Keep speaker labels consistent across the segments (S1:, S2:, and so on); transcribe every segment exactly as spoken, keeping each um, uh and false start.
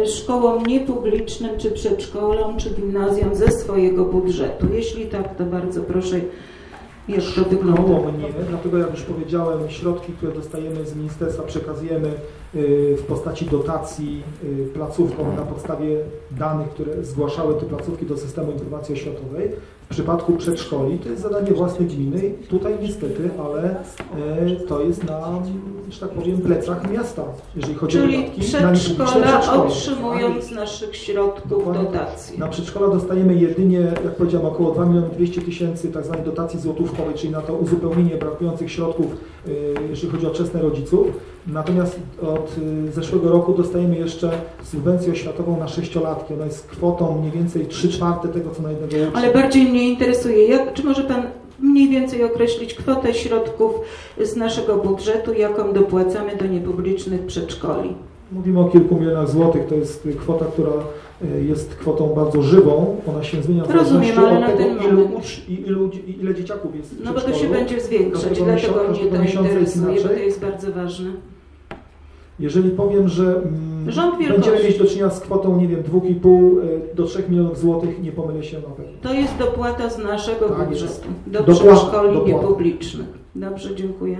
S1: szkołom niepublicznym, czy przedszkolom, czy gimnazjom ze swojego budżetu? Jeśli tak, to bardzo proszę, jak to wygląda?
S2: Szkołom nie, dlatego jak już powiedziałem, środki, które dostajemy z ministerstwa, przekazujemy w postaci dotacji placówkom na podstawie danych, które zgłaszały te placówki do systemu informacji oświatowej. W przypadku przedszkoli to jest zadanie własne gminy. Tutaj niestety, ale to jest na, że tak powiem, plecach miasta, jeżeli chodzi
S1: Czyli
S2: o wydatki
S1: przedszkola
S2: na niepubliczne przedszkola.
S1: otrzymują z naszych środków dotacje.
S2: Na przedszkola dostajemy jedynie, jak powiedziałem, około dwa miliony dwieście tysięcy tak zwanej dotacji złotówkowej, czyli na to uzupełnienie brakujących środków, jeżeli chodzi o wczesne rodziców. Natomiast od zeszłego roku dostajemy jeszcze subwencję oświatową na sześciolatki. Ona jest kwotą mniej więcej trzy czwarte tego, co na jednego ucznia.
S1: Ale bardziej mnie interesuje, jak, czy może Pan mniej więcej określić kwotę środków z naszego budżetu, jaką dopłacamy do niepublicznych przedszkoli?
S2: Mówimy o kilku milionach złotych. To jest kwota, która jest kwotą bardzo żywą. Ona się zmienia w zależności od tego, ilu, ucz, ilu, ile dzieciaków jest w
S1: No bo to się będzie zwiększać, dlatego mnie to interesuje, bo to jest bardzo ważne.
S2: Jeżeli powiem, że będziemy mieć do czynienia z kwotą, nie wiem, dwa i pół do trzech milionów złotych, nie pomylę się na pewno.
S1: To jest dopłata z naszego
S2: tak,
S1: budżetu do
S2: dopłata,
S1: przedszkoli
S2: dopłata.
S1: niepublicznych. Dobrze, dziękuję.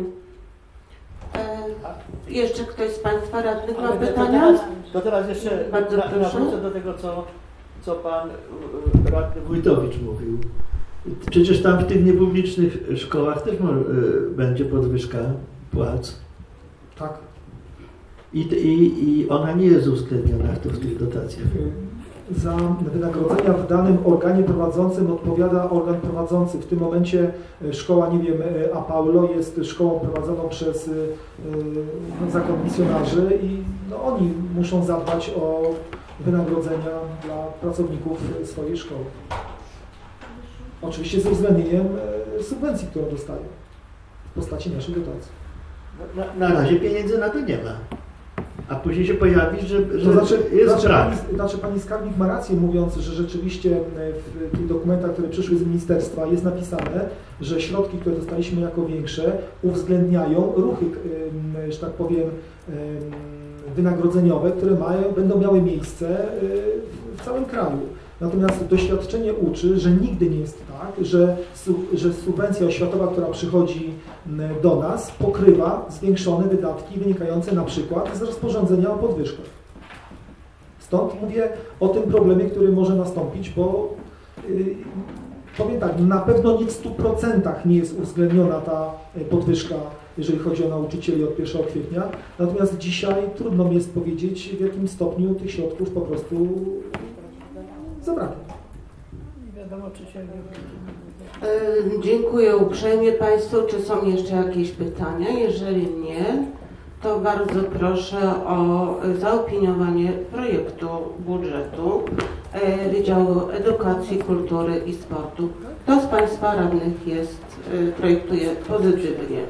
S3: E, jeszcze ktoś z Państwa radnych ma
S4: Ale
S3: pytania?
S4: To teraz, to teraz jeszcze
S1: Bardzo
S4: na,
S1: proszę.
S4: nawrócę do tego, co, co Pan radny Wójtowicz mówił. Przecież tam w tych niepublicznych szkołach też może, będzie podwyżka płac.
S2: Tak.
S4: I, i, I ona nie jest uwzględniona w, w tych dotacjach.
S2: Za wynagrodzenia w danym organie prowadzącym odpowiada organ prowadzący. W tym momencie szkoła, nie wiem, A Paulo jest szkołą prowadzoną przez no, zakon misjonarzy i no, oni muszą zadbać o wynagrodzenia dla pracowników swojej szkoły. Oczywiście z uwzględnieniem subwencji, którą dostają w postaci naszej dotacji.
S4: Na, na razie pieniędzy na to nie ma. A później się pojawi, że, że
S2: to znaczy,
S4: jest
S2: znaczy,
S4: brak.
S2: Pani, znaczy Pani Skarbnik ma rację, mówiąc, że rzeczywiście w tych dokumentach, które przyszły z ministerstwa, jest napisane, że środki, które dostaliśmy jako większe, uwzględniają ruchy, że tak powiem, wynagrodzeniowe, które mają, będą miały miejsce w całym kraju. Natomiast doświadczenie uczy, że nigdy nie jest tak, że, że subwencja oświatowa, która przychodzi do nas, pokrywa zwiększone wydatki wynikające na przykład z rozporządzenia o podwyżkach. Stąd mówię o tym problemie, który może nastąpić, bo yy, powiem tak, na pewno nie w stu procentach nie jest uwzględniona ta podwyżka, jeżeli chodzi o nauczycieli od pierwszego kwietnia. Natomiast dzisiaj trudno mi jest powiedzieć, w jakim stopniu tych środków po prostu zabraknie.
S4: Nie wiadomo, czy się nie...
S3: Yy, dziękuję uprzejmie Państwu. Czy są jeszcze jakieś pytania? Jeżeli nie, to bardzo proszę o zaopiniowanie projektu budżetu yy, Wydziału Edukacji, Kultury i Sportu. Kto z Państwa radnych jest, yy, projektuje pozytywnie?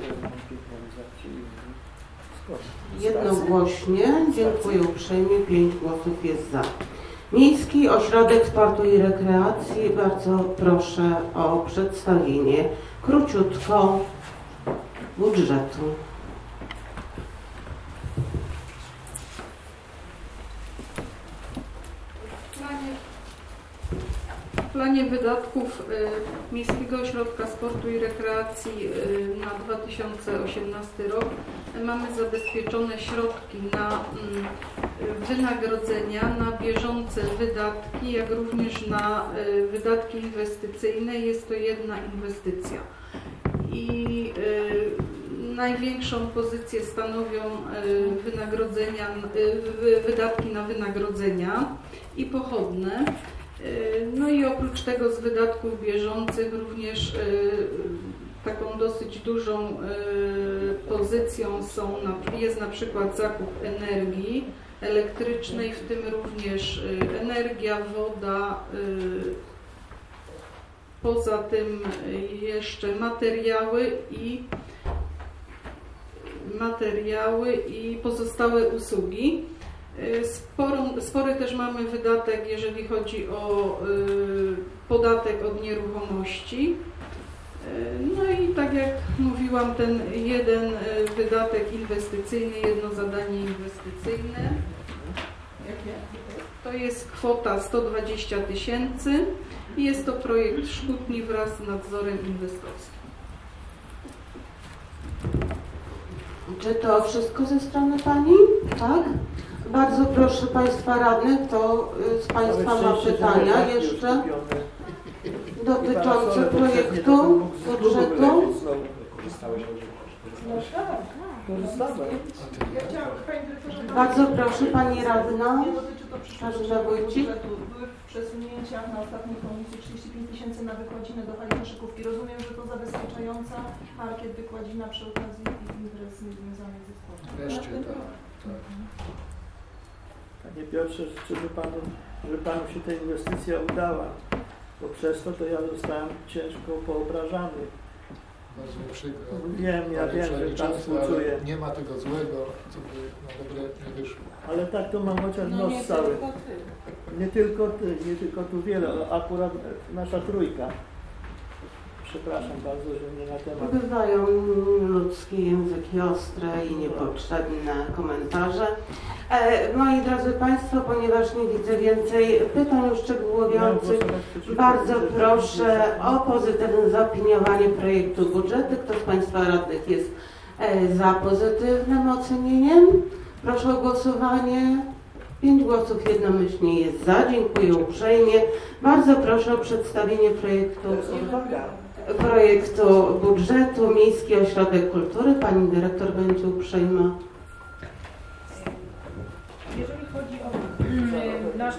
S3: Jednogłośnie. Dziękuję uprzejmie. Pięć głosów jest za. Miejski Ośrodek Sportu i Rekreacji, bardzo proszę o przedstawienie króciutko budżetu.
S5: W planie, w planie wydatków y, Miejskiego Ośrodka Sportu i Rekreacji y, na dwa tysiące osiemnasty rok y, mamy zabezpieczone środki na y, wynagrodzenia, na bieżące wydatki, jak również na y, wydatki inwestycyjne. Jest to jedna inwestycja. I y, największą pozycję stanowią y, wynagrodzenia, y, wydatki na wynagrodzenia i pochodne. No i oprócz tego z wydatków bieżących również taką dosyć dużą pozycją są, jest na przykład zakup energii elektrycznej, w tym również energia, woda, poza tym jeszcze materiały i materiały i pozostałe usługi. Sporą, spory też mamy wydatek, jeżeli chodzi o y, podatek od nieruchomości. Y, no i tak jak mówiłam, ten jeden y, wydatek inwestycyjny, jedno zadanie inwestycyjne. To jest kwota sto dwadzieścia tysięcy i jest to projekt Szkutni wraz z nadzorem inwestorskim.
S3: Czy to wszystko ze strony Pani? Tak? Bardzo proszę Państwa radnych, to z Państwa ma pytania jeszcze dotyczące projektu budżetu. Bardzo proszę Pani Radna.
S6: Dotyczy to przyszłego budżetu. Były w przesunięciach na ostatniej komisji trzydzieści pięć tysięcy na wykładzinę do hali koszykówki. Rozumiem, że to zabezpieczająca parkiet wykładzina przy okazji imprez związanych ze sportem.
S7: Wreszcie tak. tak.
S4: Panie Piotrze, żeby panu, żeby Panu się ta inwestycja udała, bo przez to to ja zostałem ciężko poobrażany.
S7: Bardzo mi przykro.
S4: Wiem, ja wiem, że Pan współczuje.
S7: Nie ma tego złego, co by na dobre nie wyszło.
S4: Ale tak to mam chociaż
S3: No
S4: nos
S3: nie
S4: cały.
S3: tylko ty.
S4: Nie tylko Ty, nie tylko tu wiele, ale akurat nasza trójka. Przepraszam bardzo, że nie na temat.
S3: Bywają ludzkie języki ostre i niepotrzebne komentarze. E, moi drodzy Państwo, ponieważ nie widzę więcej pytań uszczegółowiających, bardzo proszę o pozytywne zaopiniowanie projektu budżetu. Kto z Państwa radnych jest e, za pozytywnym ocenieniem? Proszę o głosowanie. Pięć głosów jednomyślnie jest za. Dziękuję uprzejmie. Bardzo proszę o przedstawienie projektu. projektu budżetu Miejski Ośrodek Kultury. Pani dyrektor będzie uprzejma.
S6: Jeżeli chodzi o nasz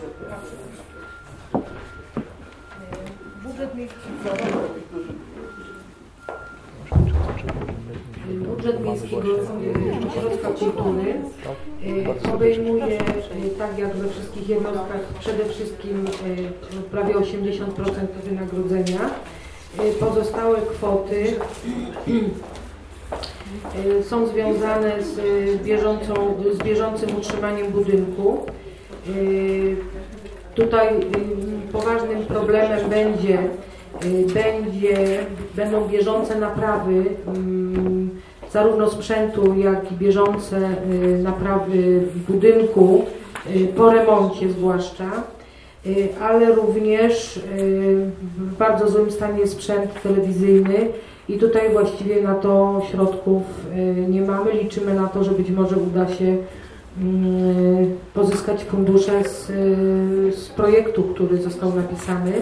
S6: budżet miejski,
S8: budżet Miejskiego Ośrodka Kultury obejmuje, tak jak we wszystkich jednostkach, przede wszystkim prawie osiemdziesiąt procent wynagrodzenia. Pozostałe kwoty są związane z, bieżącą, z bieżącym utrzymaniem budynku. Tutaj poważnym problemem będzie, będzie, będą bieżące naprawy zarówno sprzętu, jak i bieżące naprawy budynku, po remoncie zwłaszcza. Ale również w bardzo złym stanie jest sprzęt telewizyjny i tutaj właściwie na to środków nie mamy. Liczymy na to, że być może uda się pozyskać fundusze z, z projektu, który został napisany.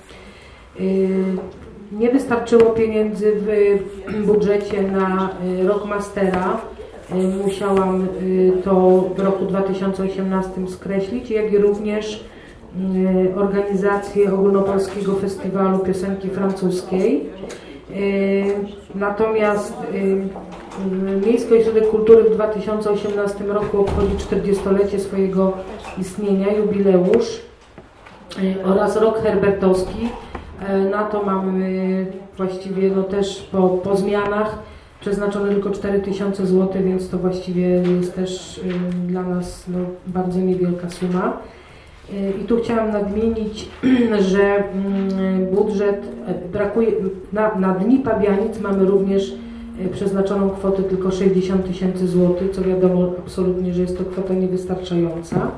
S8: Nie wystarczyło pieniędzy w budżecie na rok mastera. Musiałam to w roku dwa tysiące osiemnastym skreślić, jak i również organizację Ogólnopolskiego Festiwalu Piosenki Francuskiej. Natomiast Miejski Ośrodek Kultury w dwa tysiące osiemnastym roku obchodzi czterdziestolecie swojego istnienia, jubileusz oraz rok herbertowski. Na to mamy właściwie no też po, po zmianach przeznaczone tylko cztery tysiące złotych, więc to właściwie jest też dla nas no, bardzo niewielka suma. I tu chciałam nadmienić, że budżet brakuje, na, na Dni Pabianic mamy również przeznaczoną kwotę tylko sześćdziesiąt tysięcy złotych, co wiadomo absolutnie, że jest to kwota niewystarczająca.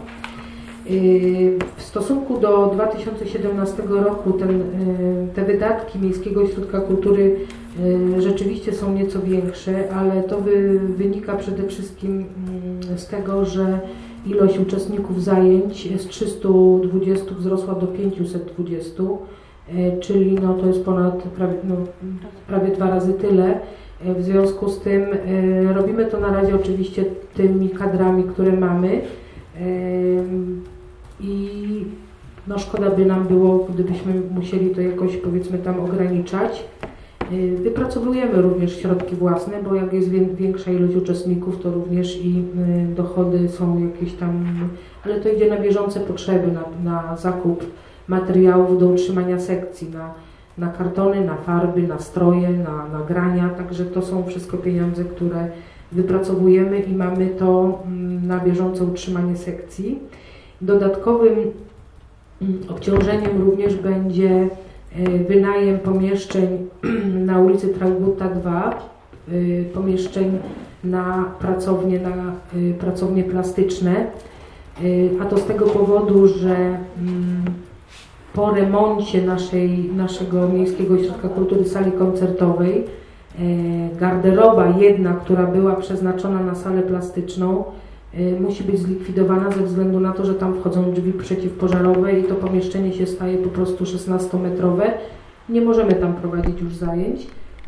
S8: W stosunku do dwa tysiące siedemnastego roku ten, te wydatki Miejskiego Ośrodka Kultury rzeczywiście są nieco większe, ale to wy, wynika przede wszystkim z tego, że ilość uczestników zajęć z trzystu dwudziestu wzrosła do pięciuset dwudziestu, czyli no to jest ponad prawie, no, prawie dwa razy tyle. W związku z tym robimy to na razie oczywiście tymi kadrami, które mamy i no szkoda by nam było, gdybyśmy musieli to jakoś powiedzmy tam ograniczać. Wypracowujemy również środki własne, bo jak jest większa ilość uczestników, to również i dochody są jakieś tam, ale to idzie na bieżące potrzeby, na, na zakup materiałów do utrzymania sekcji, na, na kartony, na farby, na stroje, na nagrania, także to są wszystko pieniądze, które wypracowujemy i mamy to na bieżące utrzymanie sekcji. Dodatkowym obciążeniem również będzie wynajem pomieszczeń na ulicy Traugutta dwa, pomieszczeń na pracownie, na pracownie plastyczne. A to z tego powodu, że po remoncie naszej, naszego Miejskiego Ośrodka Kultury sali koncertowej garderoba jedna, która była przeznaczona na salę plastyczną, musi być zlikwidowana ze względu na to, że tam wchodzą drzwi przeciwpożarowe i to pomieszczenie się staje po prostu szesnastometrowe. Nie możemy tam prowadzić już zajęć.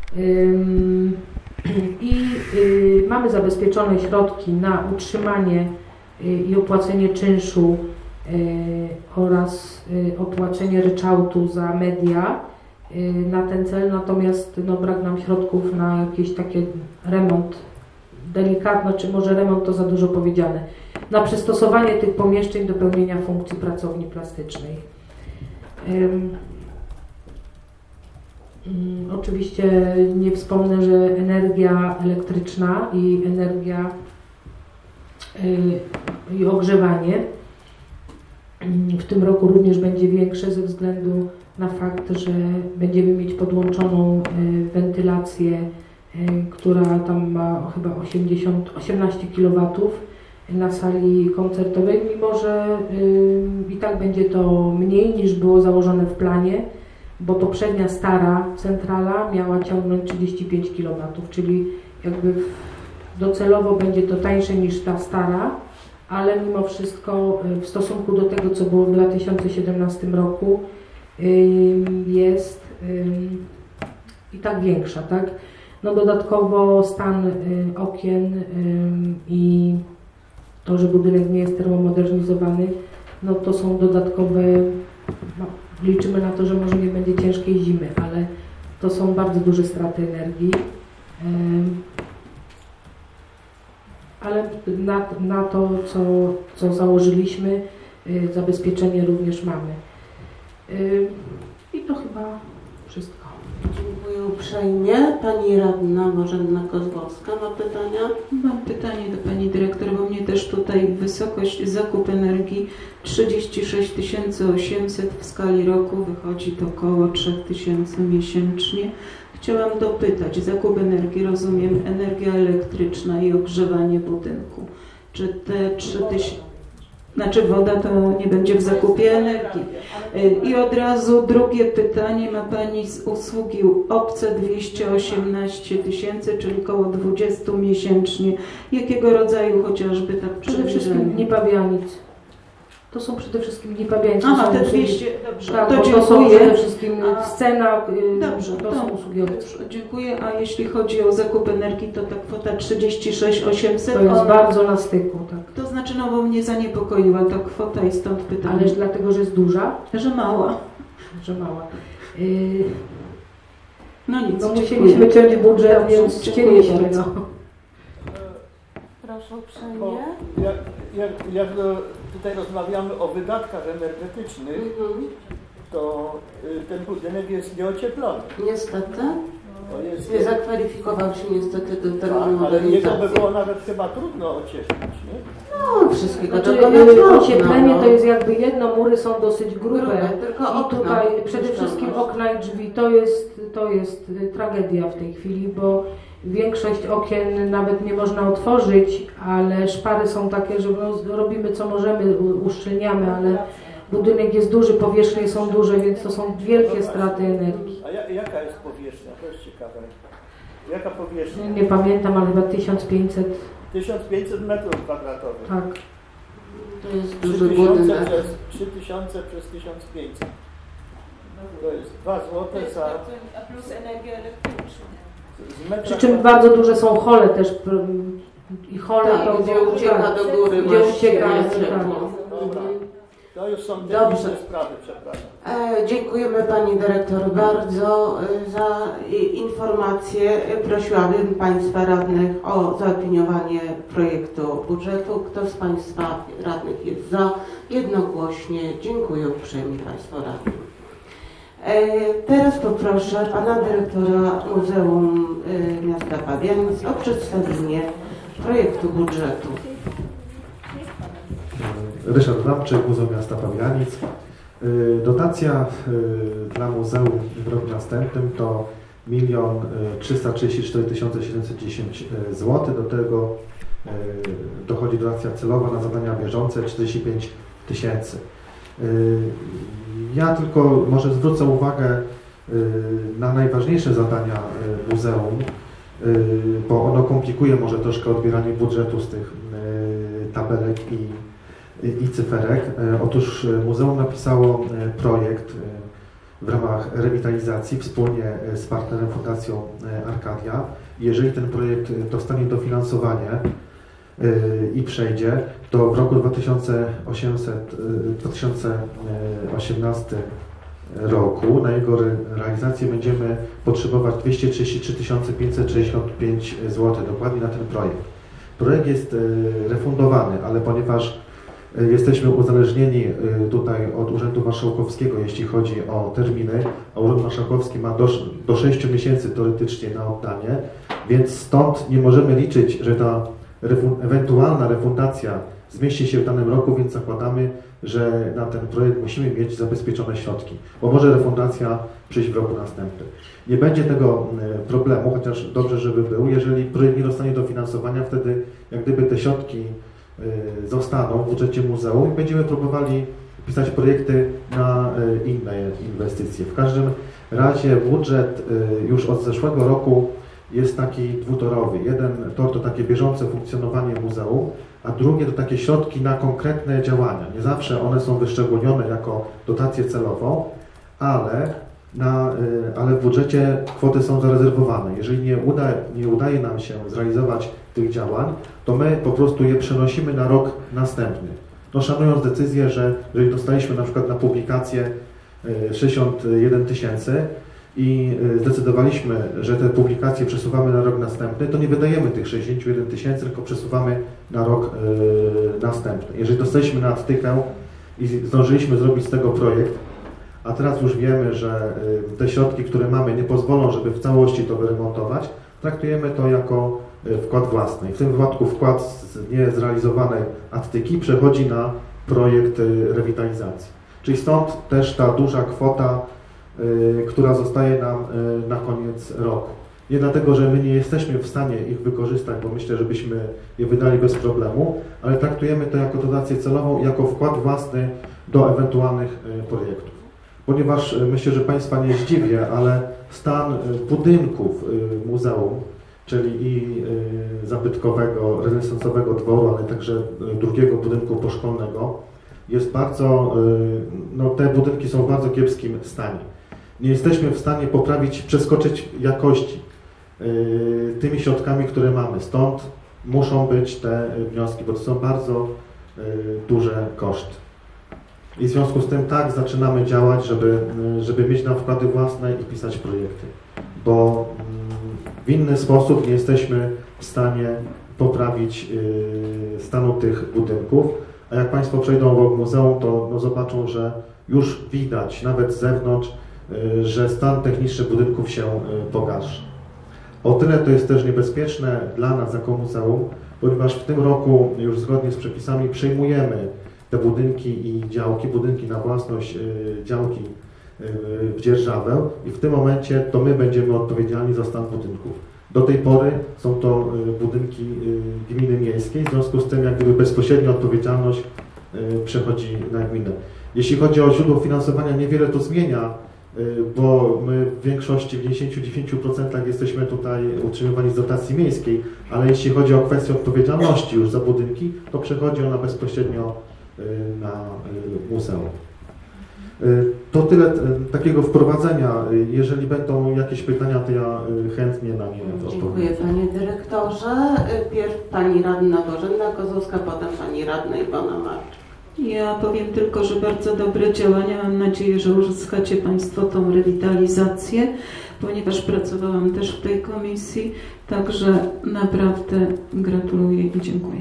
S8: I mamy zabezpieczone środki na utrzymanie i opłacenie czynszu oraz opłacenie ryczałtu za media na ten cel, natomiast no, brak nam środków na jakiś taki remont delikatny, czy może remont to za dużo powiedziane, na przystosowanie tych pomieszczeń do pełnienia funkcji pracowni plastycznej. Um, um, oczywiście nie wspomnę, że energia elektryczna i energia y, i ogrzewanie y, w tym roku również będzie większe ze względu na fakt, że będziemy mieć podłączoną y, wentylację, y, która tam ma chyba osiemdziesiąt, osiemnaście kilowatów na sali koncertowej, mimo że y, i tak będzie to mniej niż było założone w planie, bo poprzednia stara centrala miała ciągnąć trzydzieści pięć kilowatów, czyli jakby docelowo będzie to tańsze niż ta stara, ale mimo wszystko y, w stosunku do tego, co było w dwa tysiące siedemnastym roku, jest i tak większa, tak? No dodatkowo stan okien i to, że budynek nie jest termomodernizowany, no to są dodatkowe, no, liczymy na to, że może nie będzie ciężkiej zimy, ale to są bardzo duże straty energii. Ale na, na to, co, co założyliśmy, zabezpieczenie również mamy. I to chyba wszystko.
S3: Dziękuję uprzejmie. Pani radna Marzena Kozłowska ma pytania?
S1: Mam pytanie do pani dyrektor, bo mnie też tutaj wysokość zakup energii trzydzieści sześć tysięcy osiemset w skali roku wychodzi to około trzy tysiące miesięcznie. Chciałam dopytać, zakup energii, rozumiem, energia elektryczna i ogrzewanie budynku. Czy te trzy tysiące... Znaczy woda to nie będzie w zakupie energii. I od razu drugie pytanie ma Pani z usługi obce dwieście osiemnaście tysięcy, czyli około dwadzieścia miesięcznie. Jakiego rodzaju chociażby tak
S8: przede wszystkim dni pabianic. To są przede wszystkim dni pabianic.
S1: Aha, te dwieście, dobrze,
S8: tak,
S1: to
S8: to
S1: dziękuję.
S8: są przede wszystkim scena,
S1: dobrze,
S8: to, to są usługi obce.
S1: Dziękuję, a jeśli chodzi o zakup energii, to ta kwota trzydzieści sześć tysięcy osiemset.
S8: To jest ona, bardzo na styku, tak.
S1: To znaczy, no bo mnie zaniepokoiła ta kwota i stąd pytanie.
S8: Ależ dlatego, że jest duża?
S1: Że mała.
S8: Że mała. Yy...
S1: No nic,
S8: no musieliśmy ciąć budżet,
S1: dobrze,
S8: więc chcieliśmy. No.
S3: Proszę uprzejmie.
S4: Bo jak, jak, jak tutaj rozmawiamy o wydatkach energetycznych, mhm. to ten budynek jest nieocieplony.
S3: Niestety.
S4: Jest,
S3: nie zakwalifikował się niestety do
S4: termomodernizacji. Ale jego by było nawet chyba trudno ocieplić, nie?
S3: No, wszystkiego
S8: znaczy,
S3: tego
S8: ocieplenie
S3: no.
S8: to jest jakby jedno, mury są dosyć grube, grube
S3: tylko
S8: i
S3: okna,
S8: tutaj przede wszystkim okna i drzwi to jest, to jest tragedia w tej chwili, bo większość okien nawet nie można otworzyć, ale szpary są takie, że no, robimy co możemy, uszczelniamy, ale budynek jest duży, powierzchnie są duże, więc to są wielkie straty energii.
S4: A jaka jest powierzchnia? To jest ciekawe. Jaka powierzchnia?
S8: Nie pamiętam, ale chyba tysiąc pięćset.
S4: tysiąc pięćset metrów kwadratowych.
S8: Tak.
S3: To jest duży budynek.
S4: trzy tysiące przez tysiąc pięćset. To jest dwa złote za...
S6: A plus energia elektryczna.
S8: Przy czym bardzo duże są hole też i hole
S3: tak,
S8: to
S3: gdzie ucieka do góry,
S8: gdzie ucieka
S4: Dobra. To już są
S3: dobrze
S4: sprawy, przepraszam.
S3: E, dziękujemy Pani Dyrektor bardzo e, za i, informację. Prosiłabym Państwa radnych o zaopiniowanie projektu budżetu. Kto z Państwa radnych jest za? Jednogłośnie dziękuję uprzejmie Państwu radnym. E, teraz poproszę Pana Dyrektora Muzeum e, Miasta Pabianic o przedstawienie projektu budżetu.
S9: Ryszard Lamczyk, Muzeum Miasta Pabianic. Dotacja dla muzeum w roku następnym to milion trzysta trzydzieści cztery tysiące siedemset dziesięć złotych. Do tego dochodzi dotacja celowa na zadania bieżące czterdzieści pięć tysięcy. Ja tylko może zwrócę uwagę na najważniejsze zadania muzeum, bo ono komplikuje może troszkę odbieranie budżetu z tych tabelek i, i cyferek. Otóż muzeum napisało projekt w ramach rewitalizacji wspólnie z partnerem Fundacją Arkadia. Jeżeli ten projekt dostanie dofinansowanie i przejdzie, to w roku dwa tysiące osiemnastym roku na jego realizację będziemy potrzebować dwieście trzydzieści trzy tysiące pięćset sześćdziesiąt pięć złotych dokładnie na ten projekt. Projekt jest refundowany, ale ponieważ jesteśmy uzależnieni tutaj od Urzędu Marszałkowskiego, jeśli chodzi o terminy, a Urząd Marszałkowski ma do, do sześciu miesięcy teoretycznie na oddanie, więc stąd nie możemy liczyć, że ta refund, ewentualna refundacja zmieści się w danym roku, więc zakładamy, że na ten projekt musimy mieć zabezpieczone środki, bo może refundacja przyjść w roku następnym. Nie będzie tego problemu, chociaż dobrze, żeby był. Jeżeli projekt nie dostanie dofinansowania, wtedy jak gdyby te środki zostaną w budżecie muzeum i będziemy próbowali pisać projekty na inne inwestycje. W każdym razie budżet już od zeszłego roku jest taki dwutorowy. Jeden tor to takie bieżące funkcjonowanie muzeum, a drugie to takie środki na konkretne działania. Nie zawsze one są wyszczególnione jako dotację celową, ale, na, ale w budżecie kwoty są zarezerwowane. Jeżeli nie, uda, nie udaje nam się zrealizować tych działań, to my po prostu je przenosimy na rok następny. No, szanując decyzję, że jeżeli dostaliśmy na przykład na publikację sześćdziesiąt jeden tysięcy i zdecydowaliśmy, że te publikacje przesuwamy na rok następny, to nie wydajemy tych sześćdziesiąt jeden tysięcy, tylko przesuwamy na rok yy, następny. Jeżeli dostaliśmy na adtykę i zdążyliśmy zrobić z tego projekt, a teraz już wiemy, że yy, te środki, które mamy, nie pozwolą, żeby w całości to wyremontować, traktujemy to jako yy, wkład własny. W tym wypadku wkład z niezrealizowanej adtyki przechodzi na projekt yy, rewitalizacji. Czyli stąd też ta duża kwota, Yy, która zostaje nam yy, na koniec roku. Nie dlatego, że my nie jesteśmy w stanie ich wykorzystać, bo myślę, że byśmy je wydali bez problemu, ale traktujemy to jako dotację celową, jako wkład własny do ewentualnych yy, projektów. Ponieważ yy, myślę, że Państwa nie zdziwię, ale stan yy, budynków yy, muzeum, czyli i yy, zabytkowego, renesansowego dworu, ale także yy, drugiego budynku poszkolnego, jest bardzo, yy, no te budynki są w bardzo kiepskim stanie. Nie jesteśmy w stanie poprawić, przeskoczyć jakości yy, tymi środkami, które mamy. Stąd muszą być te wnioski, bo to są bardzo yy, duże koszty. I w związku z tym tak zaczynamy działać, żeby, yy, żeby mieć na wkłady własne i pisać projekty. Bo yy, w inny sposób nie jesteśmy w stanie poprawić yy, stanu tych budynków. A jak Państwo przejdą obok muzeum, to no, zobaczą, że już widać nawet z zewnątrz, że stan techniczny budynków się pogarsza. O tyle to jest też niebezpieczne dla nas jako muzeum, ponieważ w tym roku już zgodnie z przepisami przejmujemy te budynki i działki, budynki na własność, działki w dzierżawę i w tym momencie to my będziemy odpowiedzialni za stan budynków. Do tej pory są to budynki gminy miejskiej, w związku z tym jak gdyby bezpośrednia odpowiedzialność przechodzi na gminę. Jeśli chodzi o źródło finansowania, niewiele to zmienia, bo my w większości, w dziewięćdziesięciu dziewięciu procentach jesteśmy tutaj utrzymywani z dotacji miejskiej, ale jeśli chodzi o kwestię odpowiedzialności już za budynki, to przechodzi ona bezpośrednio na muzeum. To tyle takiego wprowadzenia. Jeżeli będą jakieś pytania, to ja chętnie na nie odpowiem.
S3: Dziękuję Panie Dyrektorze. Pierw Pani Radna Bożena Kozłowska, potem Pani Radna Iwona Marczyk.
S1: Ja powiem tylko, że bardzo dobre działania. Mam nadzieję, że uzyskacie Państwo tą rewitalizację, ponieważ pracowałam też w tej komisji, także naprawdę gratuluję i dziękuję.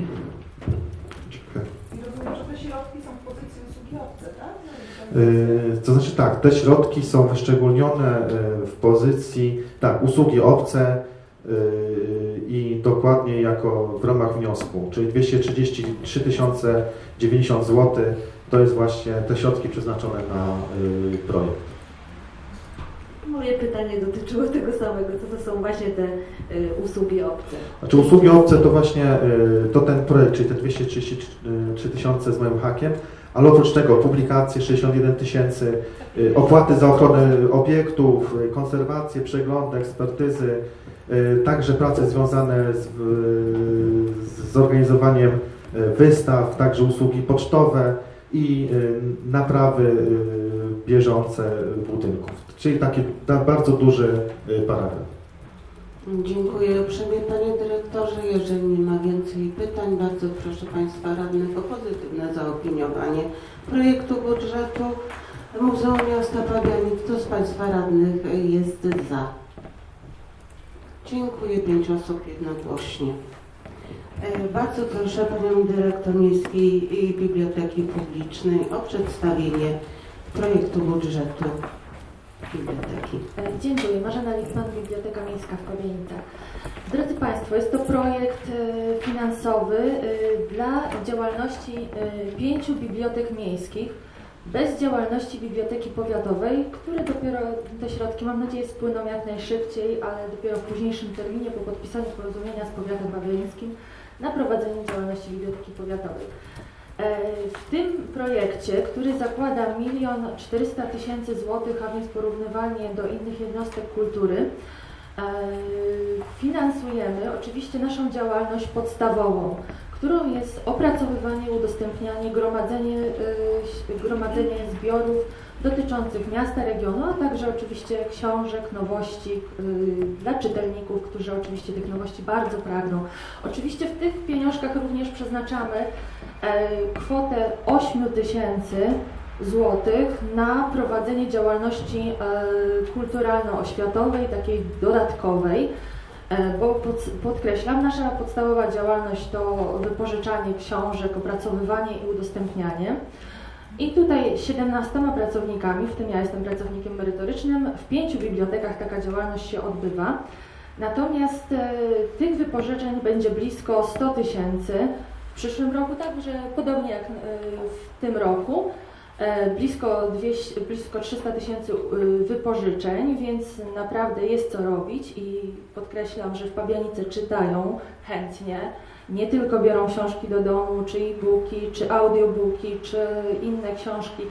S6: I rozumiem, że te środki są w pozycji usługi obce, tak?
S9: Yy, to znaczy tak, te środki są wyszczególnione w pozycji, tak, usługi obce yy, i dokładnie jako w ramach wniosku, czyli dwieście trzydzieści trzy tysiące dziewięćdziesiąt złotych to jest właśnie te środki przeznaczone na yy, projekt.
S10: Moje pytanie dotyczyło tego samego, co to są właśnie te y, usługi obce.
S9: Znaczy usługi obce to właśnie y, to ten projekt, czyli te dwieście trzydzieści trzy tysiące z moim hakiem, ale oprócz tego publikacje sześćdziesiąt jeden tysięcy, y, opłaty za ochronę obiektów, y, konserwację, przeglądy, ekspertyzy, y, także prace związane z, y, z zorganizowaniem y, wystaw, także usługi pocztowe i y, naprawy y, bieżące budynków, czyli taki bardzo duży y, paragraf.
S3: Dziękuję uprzejmie Panie Dyrektorze. Jeżeli nie ma więcej pytań, bardzo proszę Państwa radnych o pozytywne zaopiniowanie projektu budżetu Muzeum Miasta Pabianic. Kto z Państwa radnych jest za? Dziękuję. Pięć osób jednogłośnie. Bardzo proszę Panią Dyrektor Miejskiej Biblioteki Publicznej o przedstawienie projektu budżetu biblioteki.
S11: Dziękuję. Marzena Lichman, Biblioteka Miejska w Pabianicach. Drodzy Państwo, jest to projekt finansowy dla działalności pięciu bibliotek miejskich bez działalności biblioteki powiatowej, które dopiero te środki, mam nadzieję, spłyną jak najszybciej, ale dopiero w późniejszym terminie po podpisaniu porozumienia z powiatem pabianickim na prowadzenie działalności biblioteki powiatowej. W tym projekcie, który zakłada milion czterysta tysięcy złotych, a więc porównywalnie do innych jednostek kultury, finansujemy oczywiście naszą działalność podstawową, którą jest opracowywanie, udostępnianie, gromadzenie, gromadzenie zbiorów dotyczących miasta, regionu, a także oczywiście książek, nowości dla czytelników, którzy oczywiście tych nowości bardzo pragną. Oczywiście w tych pieniążkach również przeznaczamy kwotę ośmiu tysięcy złotych na prowadzenie działalności kulturalno-oświatowej, takiej dodatkowej, bo pod, podkreślam, nasza podstawowa działalność to wypożyczanie książek, opracowywanie i udostępnianie. I tutaj siedemnastoma pracownikami, w tym ja jestem pracownikiem merytorycznym, w pięciu bibliotekach taka działalność się odbywa. Natomiast e, tych wypożyczeń będzie blisko sto tysięcy. W przyszłym roku także, podobnie jak e, w tym roku, e, blisko, dwieście, blisko trzysta tysięcy wypożyczeń, więc naprawdę jest co robić i podkreślam, że w Pabianice czytają chętnie. Nie tylko biorą książki do domu, czy e-booki, czy audiobooki, czy inne książki.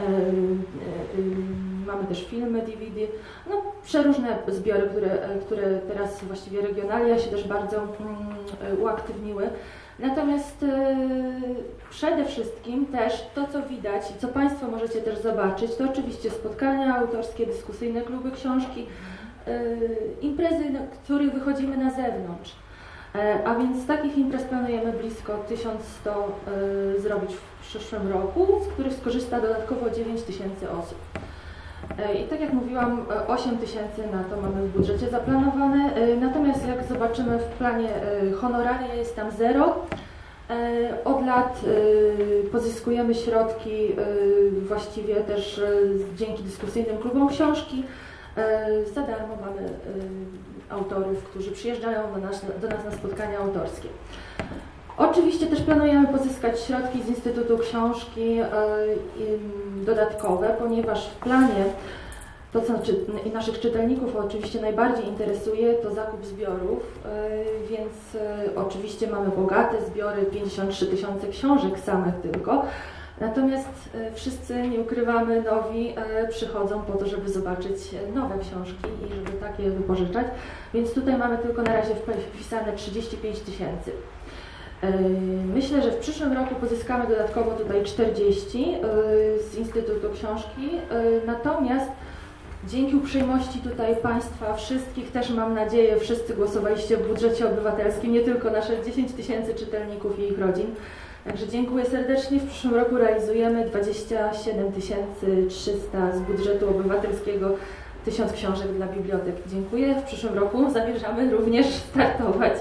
S11: Mamy też filmy D V D, no przeróżne zbiory, które, które teraz właściwie regionalia się też bardzo uaktywniły. Natomiast przede wszystkim też to, co widać i co Państwo możecie też zobaczyć, to oczywiście spotkania autorskie, dyskusyjne kluby książki, imprezy, na których wychodzimy na zewnątrz. A więc z takich imprez planujemy blisko tysiąc sto y, zrobić w przyszłym roku, z których skorzysta dodatkowo dziewięć tysięcy osób. Y, I tak jak mówiłam, osiem tysięcy na to mamy w budżecie zaplanowane, y, natomiast jak zobaczymy w planie y, honoraria jest tam zero. Y, od lat y, pozyskujemy środki y, właściwie też y, dzięki dyskusyjnym klubom książki. Y, za darmo mamy y, autorów, którzy przyjeżdżają do nas, do nas na spotkania autorskie. Oczywiście też planujemy pozyskać środki z Instytutu Książki yy, dodatkowe, ponieważ w planie to, co znaczy, naszych czytelników oczywiście najbardziej interesuje, to zakup zbiorów, yy, więc yy, oczywiście mamy bogate zbiory, pięćdziesiąt trzy tysiące książek samych tylko. Natomiast e, wszyscy, nie ukrywamy, nowi e, przychodzą po to, żeby zobaczyć nowe książki i żeby takie wypożyczać. Więc tutaj mamy tylko na razie wpisane trzydzieści pięć tysięcy. E, myślę, że w przyszłym roku pozyskamy dodatkowo tutaj czterdzieści e, z Instytutu Książki. E, natomiast dzięki uprzejmości tutaj Państwa wszystkich, też mam nadzieję, wszyscy głosowaliście w budżecie obywatelskim, nie tylko nasze dziesięć tysięcy czytelników i ich rodzin. Także dziękuję serdecznie. W przyszłym roku realizujemy dwadzieścia siedem tysięcy trzysta z budżetu obywatelskiego, tysiąc książek dla bibliotek. Dziękuję. W przyszłym roku zamierzamy również startować.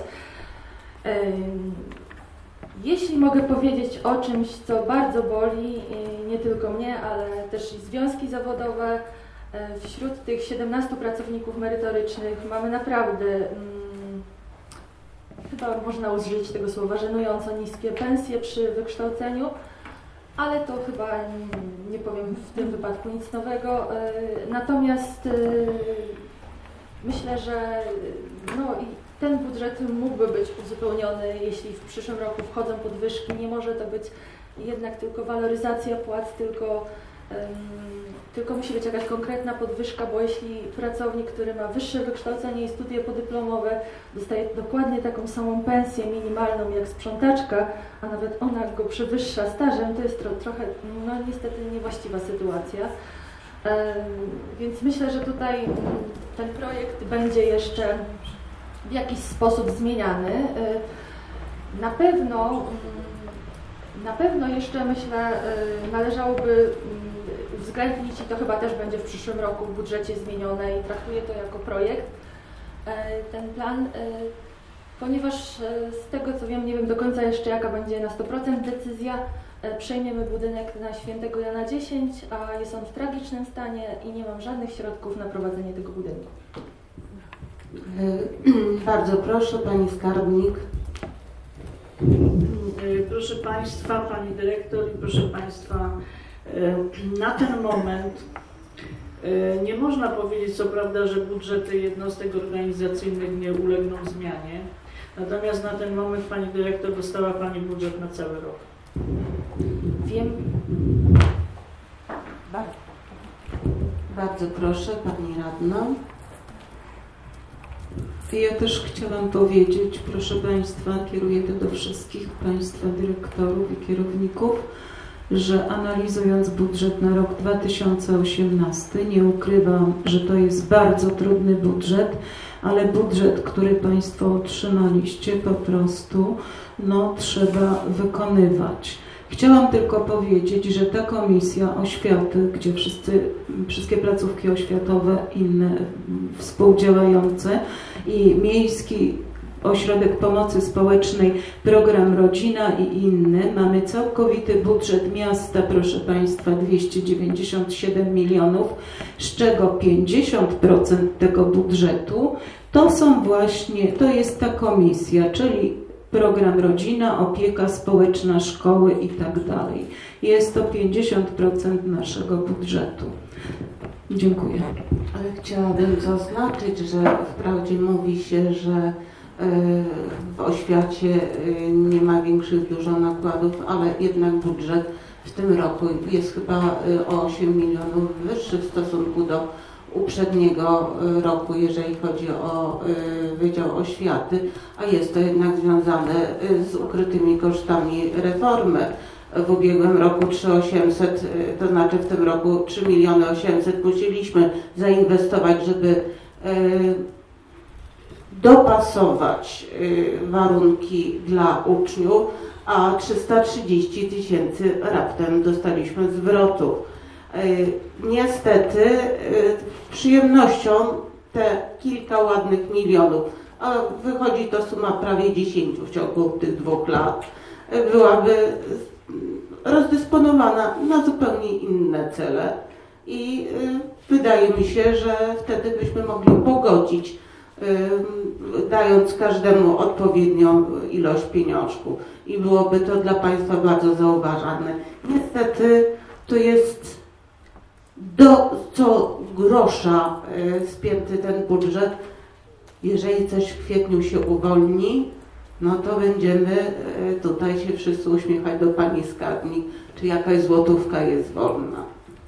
S11: Jeśli mogę powiedzieć o czymś, co bardzo boli, nie tylko mnie, ale też i związki zawodowe, wśród tych siedemnastu pracowników merytorycznych mamy naprawdę chyba można użyć tego słowa, żenująco niskie pensje przy wykształceniu, ale to chyba nie, powiem, w tym wypadku nic nowego. Natomiast myślę, że no, i ten budżet mógłby być uzupełniony, jeśli w przyszłym roku wchodzą podwyżki. Nie może to być jednak tylko waloryzacja płac, tylko, um, tylko musi być jakaś konkretna podwyżka, bo jeśli pracownik, który ma wyższe wykształcenie i studia podyplomowe, dostaje dokładnie taką samą pensję minimalną jak sprzątaczka, a nawet ona go przewyższa stażem, to jest tro, trochę, no niestety niewłaściwa sytuacja. Um, więc myślę, że tutaj ten projekt będzie jeszcze w jakiś sposób zmieniany. Na pewno, na pewno jeszcze myślę, należałoby uwzględnić, i to chyba też będzie w przyszłym roku w budżecie zmienione i traktuję to jako projekt, ten plan, ponieważ z tego co wiem, nie wiem do końca jeszcze jaka będzie na sto procent decyzja, przejmiemy budynek na Świętego Jana dziesięć, a jest on w tragicznym stanie i nie mam żadnych środków na prowadzenie tego budynku.
S3: Bardzo proszę, Pani Skarbnik.
S12: Proszę Państwa, Pani Dyrektor i proszę Państwa, na ten moment nie można powiedzieć, co prawda, że budżety jednostek organizacyjnych nie ulegną zmianie, natomiast na ten moment Pani Dyrektor dostała Pani budżet na cały rok.
S11: Wiem.
S3: Bardzo, bardzo proszę, Pani Radna.
S1: Ja też chciałam powiedzieć, proszę Państwa, kieruję to do wszystkich Państwa dyrektorów i kierowników, że analizując budżet na rok dwa tysiące osiemnasty, nie ukrywam, że to jest bardzo trudny budżet, ale budżet, który Państwo otrzymaliście, po prostu no, trzeba wykonywać. Chciałam tylko powiedzieć, że ta Komisja Oświaty, gdzie wszyscy, wszystkie placówki oświatowe, inne współdziałające i Miejski Ośrodek Pomocy Społecznej, Program Rodzina i inne, mamy całkowity budżet miasta, proszę Państwa, dwieście dziewięćdziesiąt siedem milionów, z czego pięćdziesiąt procent tego budżetu to są właśnie, to jest ta komisja, czyli Program Rodzina, Opieka Społeczna, Szkoły i tak dalej. Jest to pięćdziesiąt procent naszego budżetu. Dziękuję.
S3: Ale chciałabym zaznaczyć, że wprawdzie mówi się, że w oświacie nie ma większych dużo nakładów, ale jednak budżet w tym roku jest chyba o osiem milionów wyższy w stosunku do uprzedniego roku, jeżeli chodzi o Wydział Oświaty, a jest to jednak związane z ukrytymi kosztami reformy. W ubiegłym roku trzy tysiące osiemset, to znaczy w tym roku trzy miliony osiemset musieliśmy zainwestować, żeby dopasować warunki dla uczniów, a trzysta trzydzieści tysięcy raptem dostaliśmy zwrotów. Niestety przyjemnością te kilka ładnych milionów, a wychodzi to suma prawie dziesięciu w ciągu tych dwóch lat, byłaby rozdysponowana na zupełnie inne cele i wydaje mi się, że wtedy byśmy mogli pogodzić, dając każdemu odpowiednią ilość pieniążków i byłoby to dla Państwa bardzo zauważalne. Niestety to jest do co grosza spięty ten budżet. Jeżeli coś w kwietniu się uwolni, no to będziemy tutaj się wszyscy uśmiechać do Pani Skarbnik, czy jakaś złotówka jest wolna.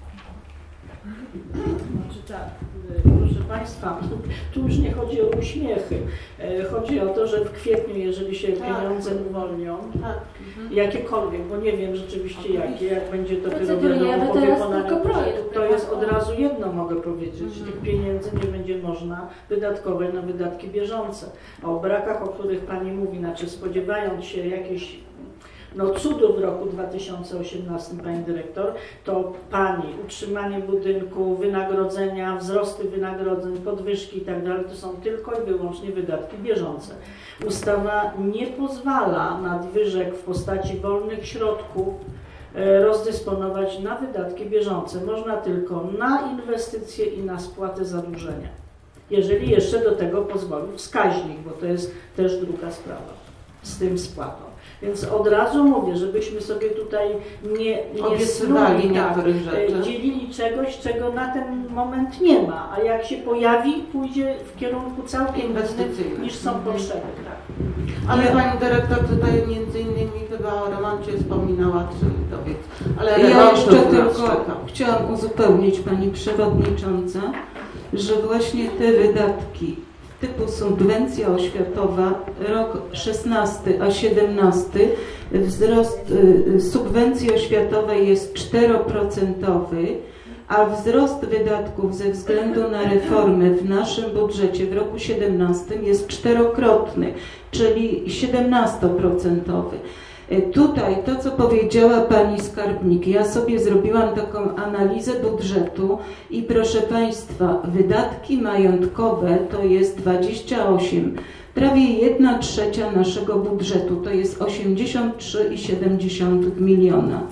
S12: Znaczy tak, proszę Państwa, tu już nie chodzi o uśmiechy. Chodzi o to, że w kwietniu, jeżeli się pieniądze uwolnią, jakiekolwiek, bo nie wiem rzeczywiście jakie, jak będzie to wiadomo po wykonaniu budżetu, to jest od razu jedno mogę powiedzieć, że tych pieniędzy nie będzie można wydatkować na wydatki bieżące. A o brakach, o których Pani mówi, znaczy spodziewając się jakichś no cudów w roku dwa tysiące osiemnastym, Pani Dyrektor, to Pani, utrzymanie budynku, wynagrodzenia, wzrosty wynagrodzeń, podwyżki i tak dalej, to są tylko i wyłącznie wydatki bieżące. Ustawa nie pozwala nadwyżek w postaci wolnych środków rozdysponować na wydatki bieżące. Można tylko na inwestycje i na spłatę zadłużenia. Jeżeli jeszcze do tego pozwoli wskaźnik, bo to jest też druga sprawa z tym spłatą. Więc od razu mówię, żebyśmy sobie tutaj nie, nie
S3: obiecywali
S12: snuli,
S3: niektórych
S12: tak,
S3: rzeczy.
S12: dzielili czegoś, czego na ten moment nie ma, a jak się pojawi, pójdzie w kierunku całkiem innym niż są potrzeby. Tak.
S3: Ale pani dyrektor tutaj między innymi chyba o remoncie wspominała, czy dowiedz. Ale
S1: ja jeszcze tylko chciałam uzupełnić pani przewodnicząca, że właśnie te wydatki typu subwencja oświatowa rok szesnasty a siedemnasty wzrost subwencji oświatowej jest czteroprocentowy, a wzrost wydatków ze względu na reformy w naszym budżecie w roku siedemnastym jest czterokrotny, czyli siedemnastoprocentowy. Tutaj to, co powiedziała pani skarbnik, ja sobie zrobiłam taką analizę budżetu i proszę państwa, wydatki majątkowe to jest dwadzieścia osiem, prawie jedna trzecia naszego budżetu, to jest osiemdziesiąt trzy i siedem dziesiątych miliona.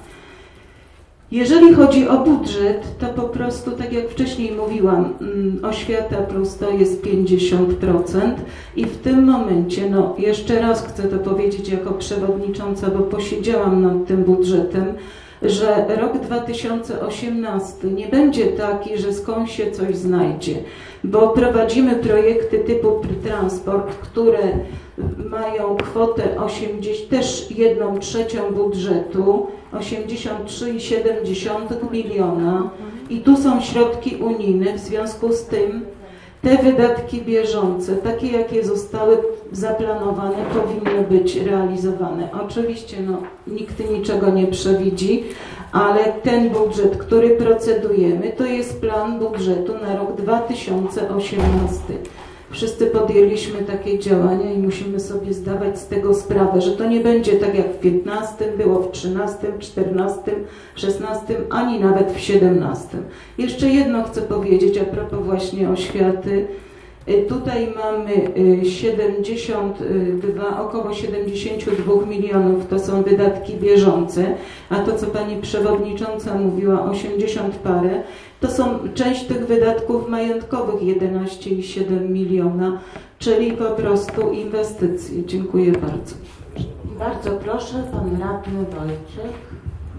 S1: Jeżeli chodzi o budżet, to po prostu, tak jak wcześniej mówiłam, oświata plus to jest pięćdziesiąt procent i w tym momencie, no jeszcze raz chcę to powiedzieć jako przewodnicząca, bo posiedziałam nad tym budżetem, że rok dwa tysiące osiemnasty nie będzie taki, że skąd się coś znajdzie, bo prowadzimy projekty typu transport, które mają kwotę osiemdziesiąt, też jedną trzecią budżetu, osiemdziesiąt trzy i siedem dziesiątych miliona i tu są środki unijne, w związku z tym te wydatki bieżące, takie jakie zostały zaplanowane, powinny być realizowane. Oczywiście no, nikt niczego nie przewidzi, ale ten budżet, który procedujemy, to jest plan budżetu na rok dwa tysiące osiemnasty. Wszyscy podjęliśmy takie działania i musimy sobie zdawać z tego sprawę, że to nie będzie tak jak w piętnastym, było w trzynastym, czternastym, szesnastym, ani nawet w siedemnastym. Jeszcze jedno chcę powiedzieć a propos właśnie oświaty. Tutaj mamy siedemdziesiąt dwa, około siedemdziesiąt dwa milionów, to są wydatki bieżące, a to, co pani przewodnicząca mówiła, osiemdziesiąt parę, to są część tych wydatków majątkowych, jedenaście i siedem miliona, czyli po prostu inwestycje. Dziękuję bardzo.
S3: Bardzo proszę, pan radny Wojciech.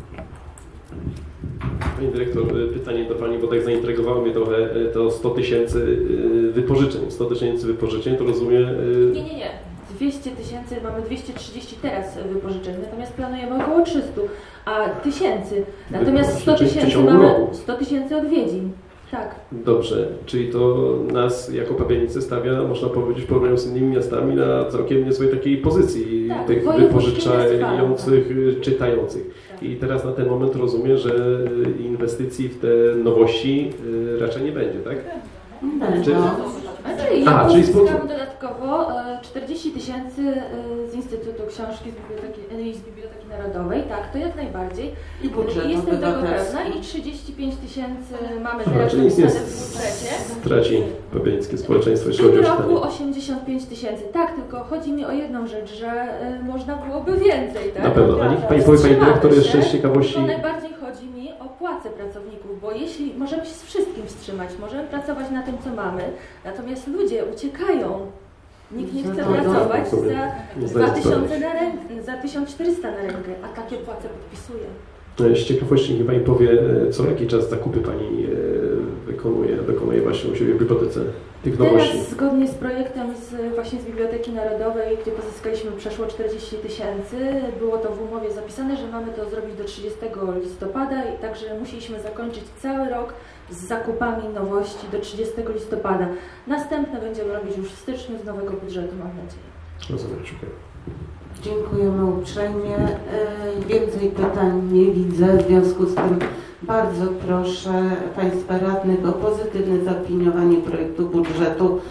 S13: Pani dyrektor, pytanie do pani, bo tak zaintrygowało mnie trochę to sto tysięcy wypożyczeń. sto tysięcy wypożyczeń, to rozumiem...
S11: Nie, nie, nie. dwieście tysięcy, mamy dwieście trzydzieści teraz wypożyczeń, natomiast planujemy około trzysta, a tysięcy. Natomiast sto tysięcy mamy, sto tysięcy odwiedzin. Tak.
S13: Dobrze, czyli to nas jako Pabianice stawia, można powiedzieć, w porównaniu z innymi miastami na całkiem niezłej takiej pozycji
S11: tak,
S13: tych wypożyczających, tak. czytających. Tak. I teraz na ten moment rozumiem, że inwestycji w te nowości raczej nie będzie, tak?
S11: Tak. Czy... Znaczy, ja Aha, uzyskam dodatkowo czterdzieści tysięcy z Instytutu Książki z Biblioteki, z Biblioteki Narodowej, tak, to jak najbardziej.
S3: I budżet
S11: I jestem tego pewna i trzydzieści pięć tysięcy mamy teraz w budżecie.
S13: Straci pabianickie społeczeństwo,
S11: jeśli chodzi o czytanie. W tym roku osiemdziesiąt pięć tysięcy, tak, tylko chodzi mi o jedną rzecz, że y, można byłoby więcej, tak?
S13: Na pewno, a niech pani powie, pani dyrektor, jeszcze z ciekawości...
S11: Tylko najbardziej chodzi mi o płace pracowników, bo jeśli możemy się z wszystkim wstrzymać, możemy pracować na tym, co mamy, natomiast ludzie uciekają. Nikt nie chce pracować za dwa tysiące na rękę, za tysiąc czterysta na rękę, a takie płace podpisuje.
S13: Z ciekawości niech pani powie, co jaki czas zakupy pani wykonuje, wykonuje właśnie u siebie w bibliotece tych nowości?
S11: Teraz zgodnie z projektem z, właśnie z Biblioteki Narodowej, gdzie pozyskaliśmy przeszło czterdzieści tysięcy, było to w umowie zapisane, że mamy to zrobić do trzydziestego listopada i także musieliśmy zakończyć cały rok z zakupami nowości do trzydziestego listopada. Następne będziemy robić już w styczniu z nowego budżetu, mam nadzieję.
S13: Rozumiem, dziękuję.
S3: Dziękujemy uprzejmie. Więcej pytań nie widzę, w związku z tym bardzo proszę Państwa radnych o pozytywne zaopiniowanie projektu budżetu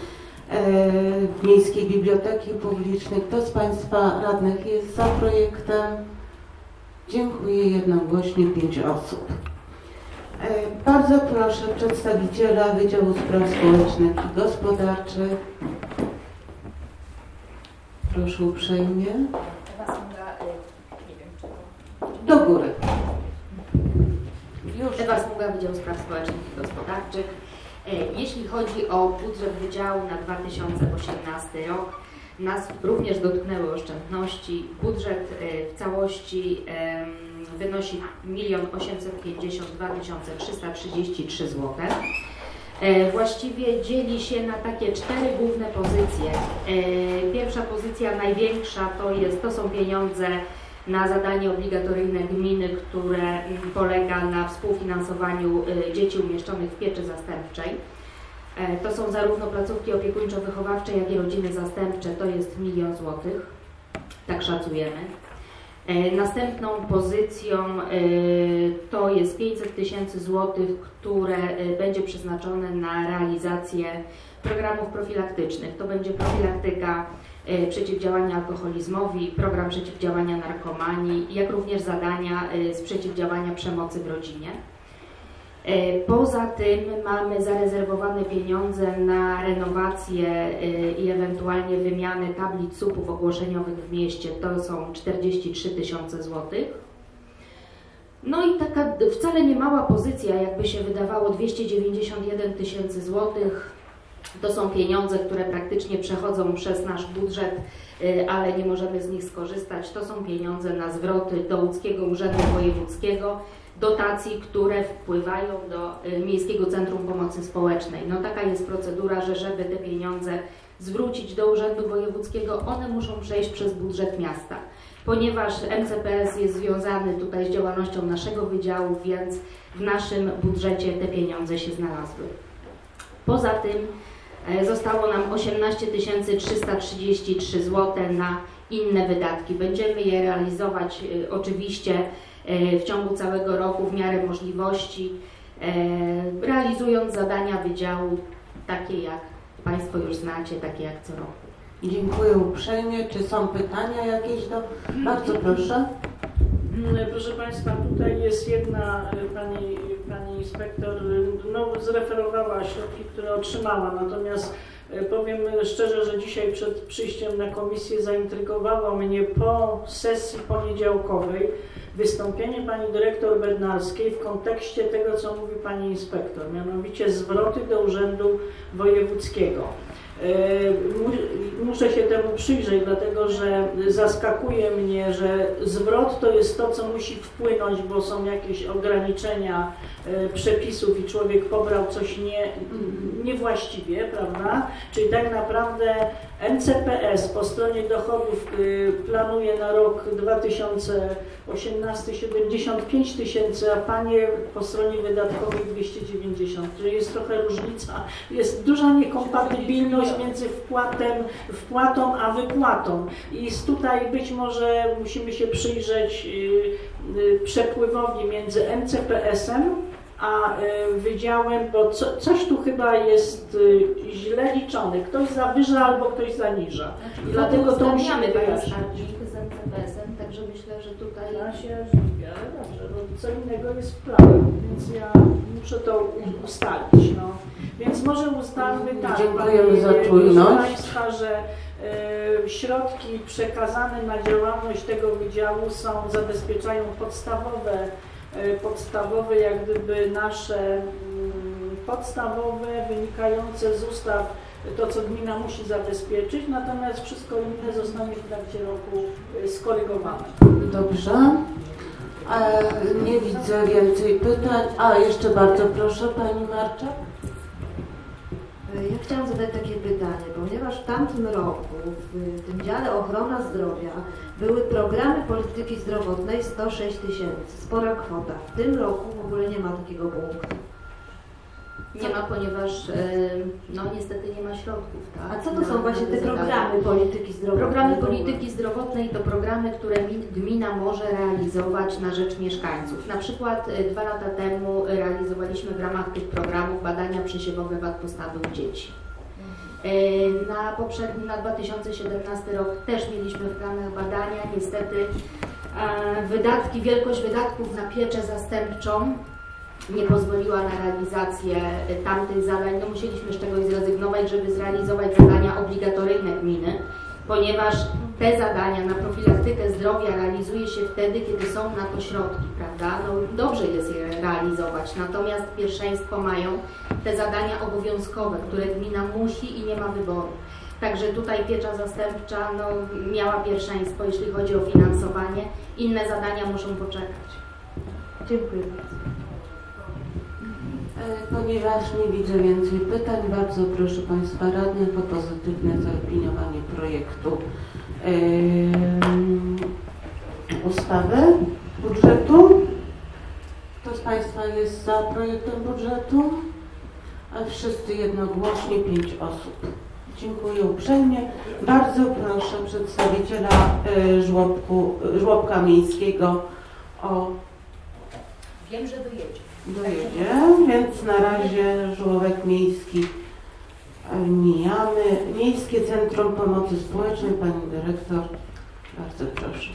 S3: Miejskiej Biblioteki Publicznej. Kto z Państwa radnych jest za projektem? Dziękuję jednogłośnie, pięć osób. Bardzo proszę przedstawiciela Wydziału Spraw Społecznych i Gospodarczych. Proszę uprzejmie. Do góry.
S14: Już. Ewa Smuga, Wydział Spraw Społecznych i Gospodarczych. Jeśli chodzi o budżet Wydziału na dwa tysiące osiemnasty rok, Nas również dotknęły oszczędności. Budżet w całości wynosi milion osiemset pięćdziesiąt dwa tysiące trzysta trzydzieści trzy złote. Właściwie dzieli się na takie cztery główne pozycje. Pierwsza pozycja, największa, to, jest, to są pieniądze na zadanie obligatoryjne gminy, które polega na współfinansowaniu dzieci umieszczonych w pieczy zastępczej. To są zarówno placówki opiekuńczo-wychowawcze, jak i rodziny zastępcze, to jest milion złotych, tak szacujemy. Następną pozycją to jest pięćset tysięcy złotych, które będzie przeznaczone na realizację programów profilaktycznych. To będzie profilaktyka przeciwdziałania alkoholizmowi, program przeciwdziałania narkomanii, jak również zadania z przeciwdziałania przemocy w rodzinie. Poza tym mamy zarezerwowane pieniądze na renowację i ewentualnie wymianę tablic słupów ogłoszeniowych w mieście. To są czterdzieści trzy tysiące złotych. No i taka wcale nie mała pozycja, jakby się wydawało, dwieście dziewięćdziesiąt jeden tysięcy złotych. To są pieniądze, które praktycznie przechodzą przez nasz budżet, ale nie możemy z nich skorzystać. To są pieniądze na zwroty do Łódzkiego Urzędu Wojewódzkiego, dotacji, które wpływają do Miejskiego Centrum Pomocy Społecznej. No taka jest procedura, że żeby te pieniądze zwrócić do Urzędu Wojewódzkiego, one muszą przejść przez budżet miasta. Ponieważ M C P S jest związany tutaj z działalnością naszego wydziału, więc w naszym budżecie te pieniądze się znalazły. Poza tym zostało nam osiemnaście tysięcy trzysta trzydzieści trzy złote na inne wydatki. Będziemy je realizować oczywiście w ciągu całego roku w miarę możliwości, realizując zadania wydziału takie jak Państwo już znacie, takie jak co roku.
S3: Dziękuję uprzejmie. Czy są pytania jakieś? Do... Bardzo proszę.
S12: Proszę Państwa, tutaj jest jedna pani, pani inspektor, no, zreferowała środki, które otrzymała, natomiast powiem szczerze, że dzisiaj przed przyjściem na komisję zaintrygowało mnie po sesji poniedziałkowej wystąpienie pani dyrektor Bednarskiej w kontekście tego, co mówi pani inspektor, mianowicie zwroty do Urzędu Wojewódzkiego. Muszę się temu przyjrzeć, dlatego że zaskakuje mnie, że zwrot to jest to, co musi wpłynąć, bo są jakieś ograniczenia przepisów i człowiek pobrał coś nie, niewłaściwie, prawda? Czyli tak naprawdę N C P S po stronie dochodów planuje na rok dwa tysiące osiemnasty siedemdziesiąt pięć tysięcy, a panie po stronie wydatkowej dwieście dziewięćdziesiąt. Czyli jest trochę różnica, jest duża niekompatybilność między wpłatem, wpłatą a wypłatą. I tutaj być może musimy się przyjrzeć przepływowi między N C P S-em a wydziałem, bo co, coś tu chyba jest źle liczone. Ktoś zawyża albo ktoś zaniża.
S14: Znaczy,
S12: I dlatego to musimy
S14: wyjaśnić z N C P S-em, także myślę, że tutaj...
S12: Ja się dziwię, dobrze, bo co innego jest w planie, więc ja muszę to ustalić. No. Więc może ustalmy tak,
S3: dziękuję za czujność.
S12: Państwa, że y, środki przekazane na działalność tego wydziału są, zabezpieczają podstawowe podstawowe, jak gdyby nasze podstawowe, wynikające z ustaw, to co gmina musi zabezpieczyć, natomiast wszystko inne zostanie w trakcie roku skorygowane.
S3: Dobrze. E, nie widzę więcej pytań. A, jeszcze bardzo proszę, pani Marczak.
S10: Ja chciałam zadać takie pytanie, ponieważ w tamtym roku w tym dziale ochrona zdrowia były programy polityki zdrowotnej sto sześć tysięcy, spora kwota. W tym roku w ogóle nie ma takiego punktu.
S14: Nie ma, ponieważ no niestety nie ma środków. Tak?
S10: A co to są na, właśnie te programy polityki zdrowotnej?
S14: Programy polityki zdrowotnej to programy, które gmina może realizować na rzecz mieszkańców. Na przykład dwa lata temu realizowaliśmy w ramach tych programów badania przesiewowe wad postawy u dzieci. Na poprzedni, na dwa tysiące siedemnasty rok też mieliśmy w planach badania. Niestety wydatki, wielkość wydatków na pieczę zastępczą nie pozwoliła na realizację tamtych zadań. No musieliśmy z czegoś zrezygnować, żeby zrealizować zadania obligatoryjne gminy, ponieważ te zadania na profilaktykę zdrowia realizuje się wtedy, kiedy są na to środki, prawda? No dobrze jest je realizować, natomiast pierwszeństwo mają te zadania obowiązkowe, które gmina musi i nie ma wyboru. Także tutaj piecza zastępcza no, miała pierwszeństwo, jeśli chodzi o finansowanie. Inne zadania muszą poczekać.
S10: Dziękuję bardzo.
S3: Ponieważ nie widzę więcej pytań, bardzo proszę Państwa radnych o pozytywne zaopiniowanie projektu yy, ustawy budżetu. Kto z Państwa jest za projektem budżetu? A wszyscy jednogłośnie, pięć osób. Dziękuję uprzejmie. Bardzo proszę przedstawiciela yy, żłobku, żłobka miejskiego o...
S14: Wiem, że dojedzie.
S3: Dojedzie, więc na razie żłobek miejski mijamy. Miejskie Centrum Pomocy Społecznej, Pani Dyrektor, bardzo proszę.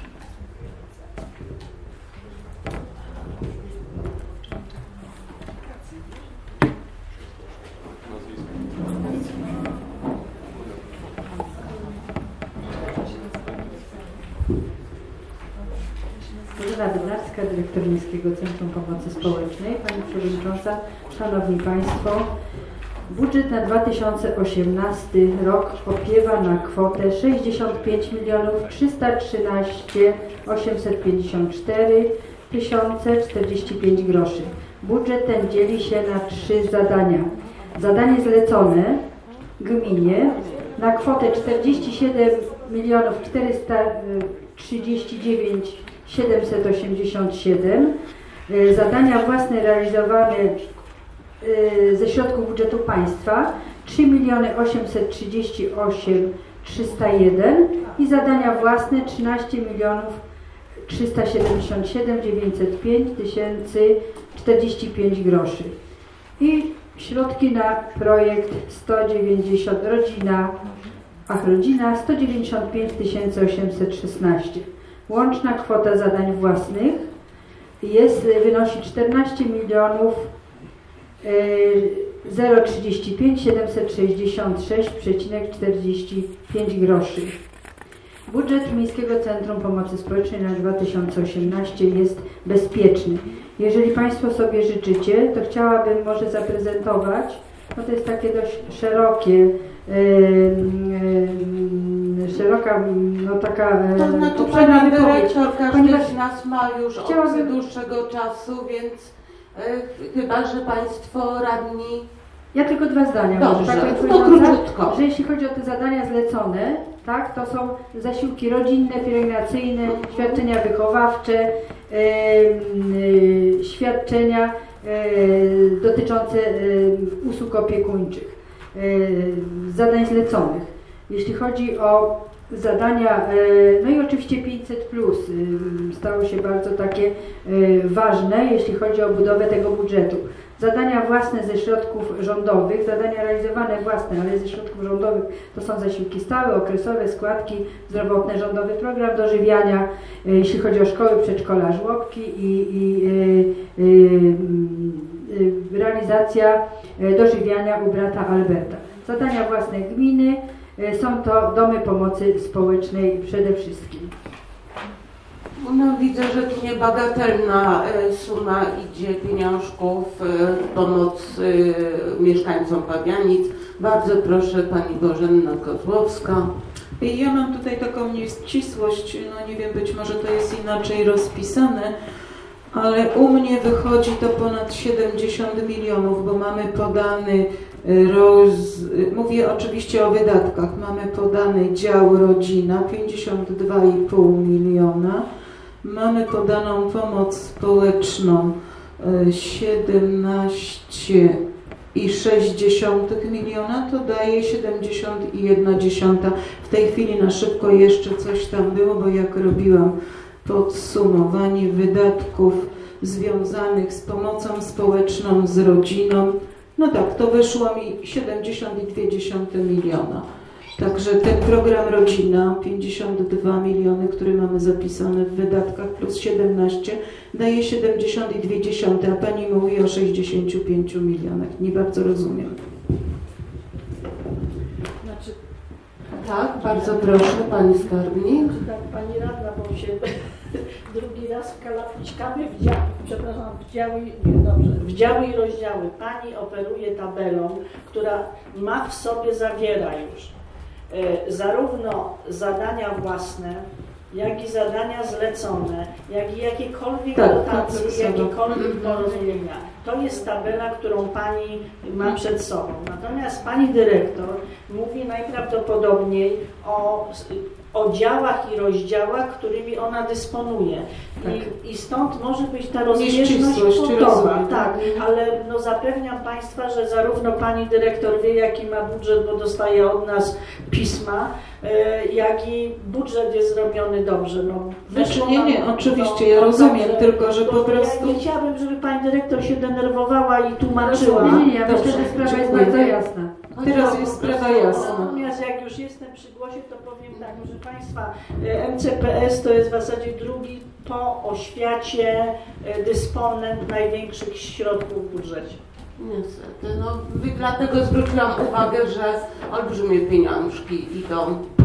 S15: Bożena Bednarska, dyrektor Miejskiego Centrum Pomocy Społecznej. Pani Przewodnicząca, Szanowni Państwo, budżet na dwa tysiące osiemnasty rok opiewa na kwotę sześćdziesiąt pięć milionów trzysta trzynaście tysięcy osiemset pięćdziesiąt cztery tysiące czterdzieści pięć groszy. Budżet ten dzieli się na trzy zadania. Zadanie zlecone gminie na kwotę czterdzieści siedem milionów czterysta trzydzieści dziewięć tysięcy siedemset osiemdziesiąt siedem. Zadania własne realizowane ze środków budżetu państwa trzy miliony osiemset trzydzieści osiem tysięcy trzysta jeden i zadania własne trzynaście milionów trzysta siedemdziesiąt siedem tysięcy dziewięćset pięć tysięcy czterdzieści pięć groszy. I środki na projekt sto dziewięćdziesiąt rodzina, ach rodzina sto dziewięćdziesiąt pięć tysięcy osiemset szesnaście. Łączna kwota zadań własnych jest, wynosi czternaście milionów trzydzieści pięć tysięcy siedemset sześćdziesiąt sześć przecinek czterdzieści pięć groszy. Budżet Miejskiego Centrum Pomocy Społecznej na dwa tysiące osiemnasty jest bezpieczny. Jeżeli Państwo sobie życzycie, to chciałabym może zaprezentować, no to jest takie dość szerokie, yy, yy, szeroka, no taka
S3: To znaczy
S15: obszerna
S3: Pani
S15: wypowiedź,
S3: Dyrektor, każdy
S15: ponieważ
S3: z nas ma już
S15: chciałabym...
S3: od dłuższego czasu, więc yy, chyba, że Państwo radni...
S15: Ja tylko dwa zdania.
S3: Dobrze,
S15: może, tak
S3: to króciutko.
S15: Że jeśli chodzi o te zadania zlecone, tak, to są zasiłki rodzinne, pielęgnacyjne, świadczenia wychowawcze, yy, yy, świadczenia yy, dotyczące yy, usług opiekuńczych, yy, zadań zleconych. Jeśli chodzi o zadania, yy, no i oczywiście pięćset plus yy, stało się bardzo takie yy, ważne, jeśli chodzi o budowę tego budżetu. Zadania własne ze środków rządowych, zadania realizowane własne, ale ze środków rządowych to są zasiłki stałe, okresowe, składki zdrowotne, rządowy program dożywiania, jeśli chodzi o szkoły, przedszkola, żłobki i, i y, y, y, realizacja dożywiania u brata Alberta. Zadania własne gminy, są to domy pomocy społecznej przede wszystkim.
S3: No widzę, że tu niebagatelna suma idzie pieniążków w pomoc mieszkańcom Pabianic. Bardzo proszę Pani Bożena Kozłowska.
S1: Ja mam tutaj taką nieścisłość, no nie wiem, być może to jest inaczej rozpisane, ale u mnie wychodzi to ponad siedemdziesiąt milionów, bo mamy podany roz... mówię oczywiście o wydatkach, mamy podany dział rodzina pięćdziesiąt dwa i pół miliona, mamy podaną pomoc społeczną siedemnaście i sześć dziesiątych miliona, to daje siedemdziesiąt i jedna dziesiąta. W tej chwili na szybko jeszcze coś tam było, bo jak robiłam podsumowanie wydatków związanych z pomocą społeczną, z rodziną, no tak, to wyszło mi siedemdziesiąt i dwie dziesiąte miliona. Także ten program Rodzina, pięćdziesiąt dwa miliony, który mamy zapisane w wydatkach, plus siedemnaście, daje siedemdziesiąt i dwie dziesiąte, a Pani mówi o sześćdziesięciu pięciu milionach. Nie bardzo rozumiem.
S12: Znaczy,
S3: tak, bardzo proszę, Pani Skarbnik.
S12: Tak, Pani Radna, bo się drugi raz wkalapliczkamy w działy, przepraszam, w działy, nie, dobrze, w działy i rozdziały. Pani operuje tabelą, która ma w sobie, zawiera już zarówno zadania własne, jak i zadania zlecone, jak i jakiekolwiek
S1: tak,
S12: dotacje,
S1: tak,
S12: jakiekolwiek
S1: tak.
S12: porozumienia. To jest tabela, którą Pani ma przed sobą. Natomiast Pani Dyrektor mówi najprawdopodobniej o, o działach i rozdziałach, którymi ona dysponuje.
S1: Tak.
S12: I, I stąd może być ta rozbieżność
S1: Nieścisłość,
S12: kwotowa.
S1: rozumiem.
S12: Tak, ale no zapewniam Państwa, że zarówno Pani Dyrektor wie, jaki ma budżet, bo dostaje od nas pisma, jak i budżet jest zrobiony dobrze. No,
S1: Znaczy, nie, nie, oczywiście, ja rozumiem, tylko że po prostu...
S12: Ja nie chciałabym, żeby Pani Dyrektor się denerwowała i tłumaczyła.
S15: Nie, nie, ja myślę, że sprawa jest bardzo jasna.
S1: Teraz jest sprawa jasna.
S12: Natomiast jak już jestem przy głosie, to powiem tak, proszę Państwa, M C P S to jest w zasadzie drugi po oświacie dysponent największych środków w budżecie.
S3: Niestety, no dlatego zwróciłam uwagę, że olbrzymie pieniążki idą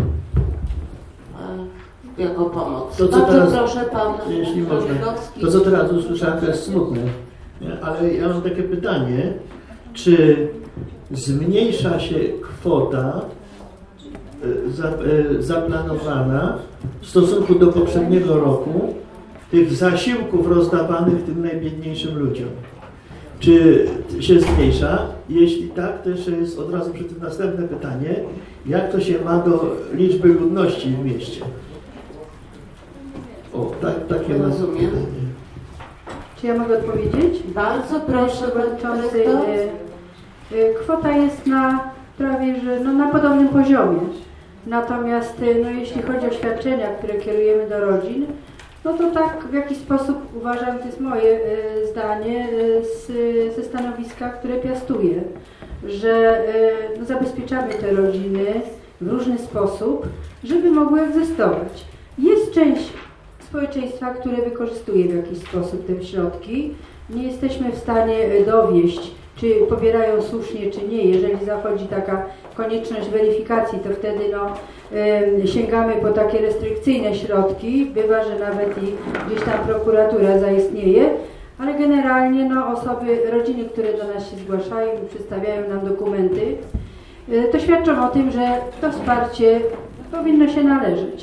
S3: e, jako pomoc.
S4: To, co
S3: Bardzo
S4: teraz,
S3: proszę Pan
S4: jeśli można,
S3: Wojewódzki.
S4: to co teraz usłyszałem, to jest smutne, nie? Ale ja mam takie pytanie, czy zmniejsza się kwota y, za, y, zaplanowana w stosunku do poprzedniego roku tych zasiłków rozdawanych tym najbiedniejszym ludziom? Czy się zmniejsza? Jeśli tak, to jeszcze jest od razu przy tym następne pytanie. Jak to się ma do liczby ludności w mieście? O, tak, takie
S3: rozumiem.
S15: Czy ja mogę odpowiedzieć?
S3: Bardzo proszę,
S15: Przewodniczący. Kwota jest na prawie, że no, na podobnym poziomie. Natomiast no, jeśli chodzi o świadczenia, które kierujemy do rodzin, no to tak w jakiś sposób uważam, to jest moje y, zdanie y, z, ze stanowiska, które piastuję, że y, no, zabezpieczamy te rodziny w różny sposób, żeby mogły egzystować. Jest część społeczeństwa, które wykorzystuje w jakiś sposób te środki. Nie jesteśmy w stanie dowieść, czy pobierają słusznie, czy nie. Jeżeli zachodzi taka konieczność weryfikacji, to wtedy no, y, sięgamy po takie restrykcyjne środki. Bywa, że nawet i gdzieś tam prokuratura zaistnieje, ale generalnie no, osoby, rodziny, które do nas się zgłaszają i przedstawiają nam dokumenty, y, to świadczą o tym, że to wsparcie powinno się należeć.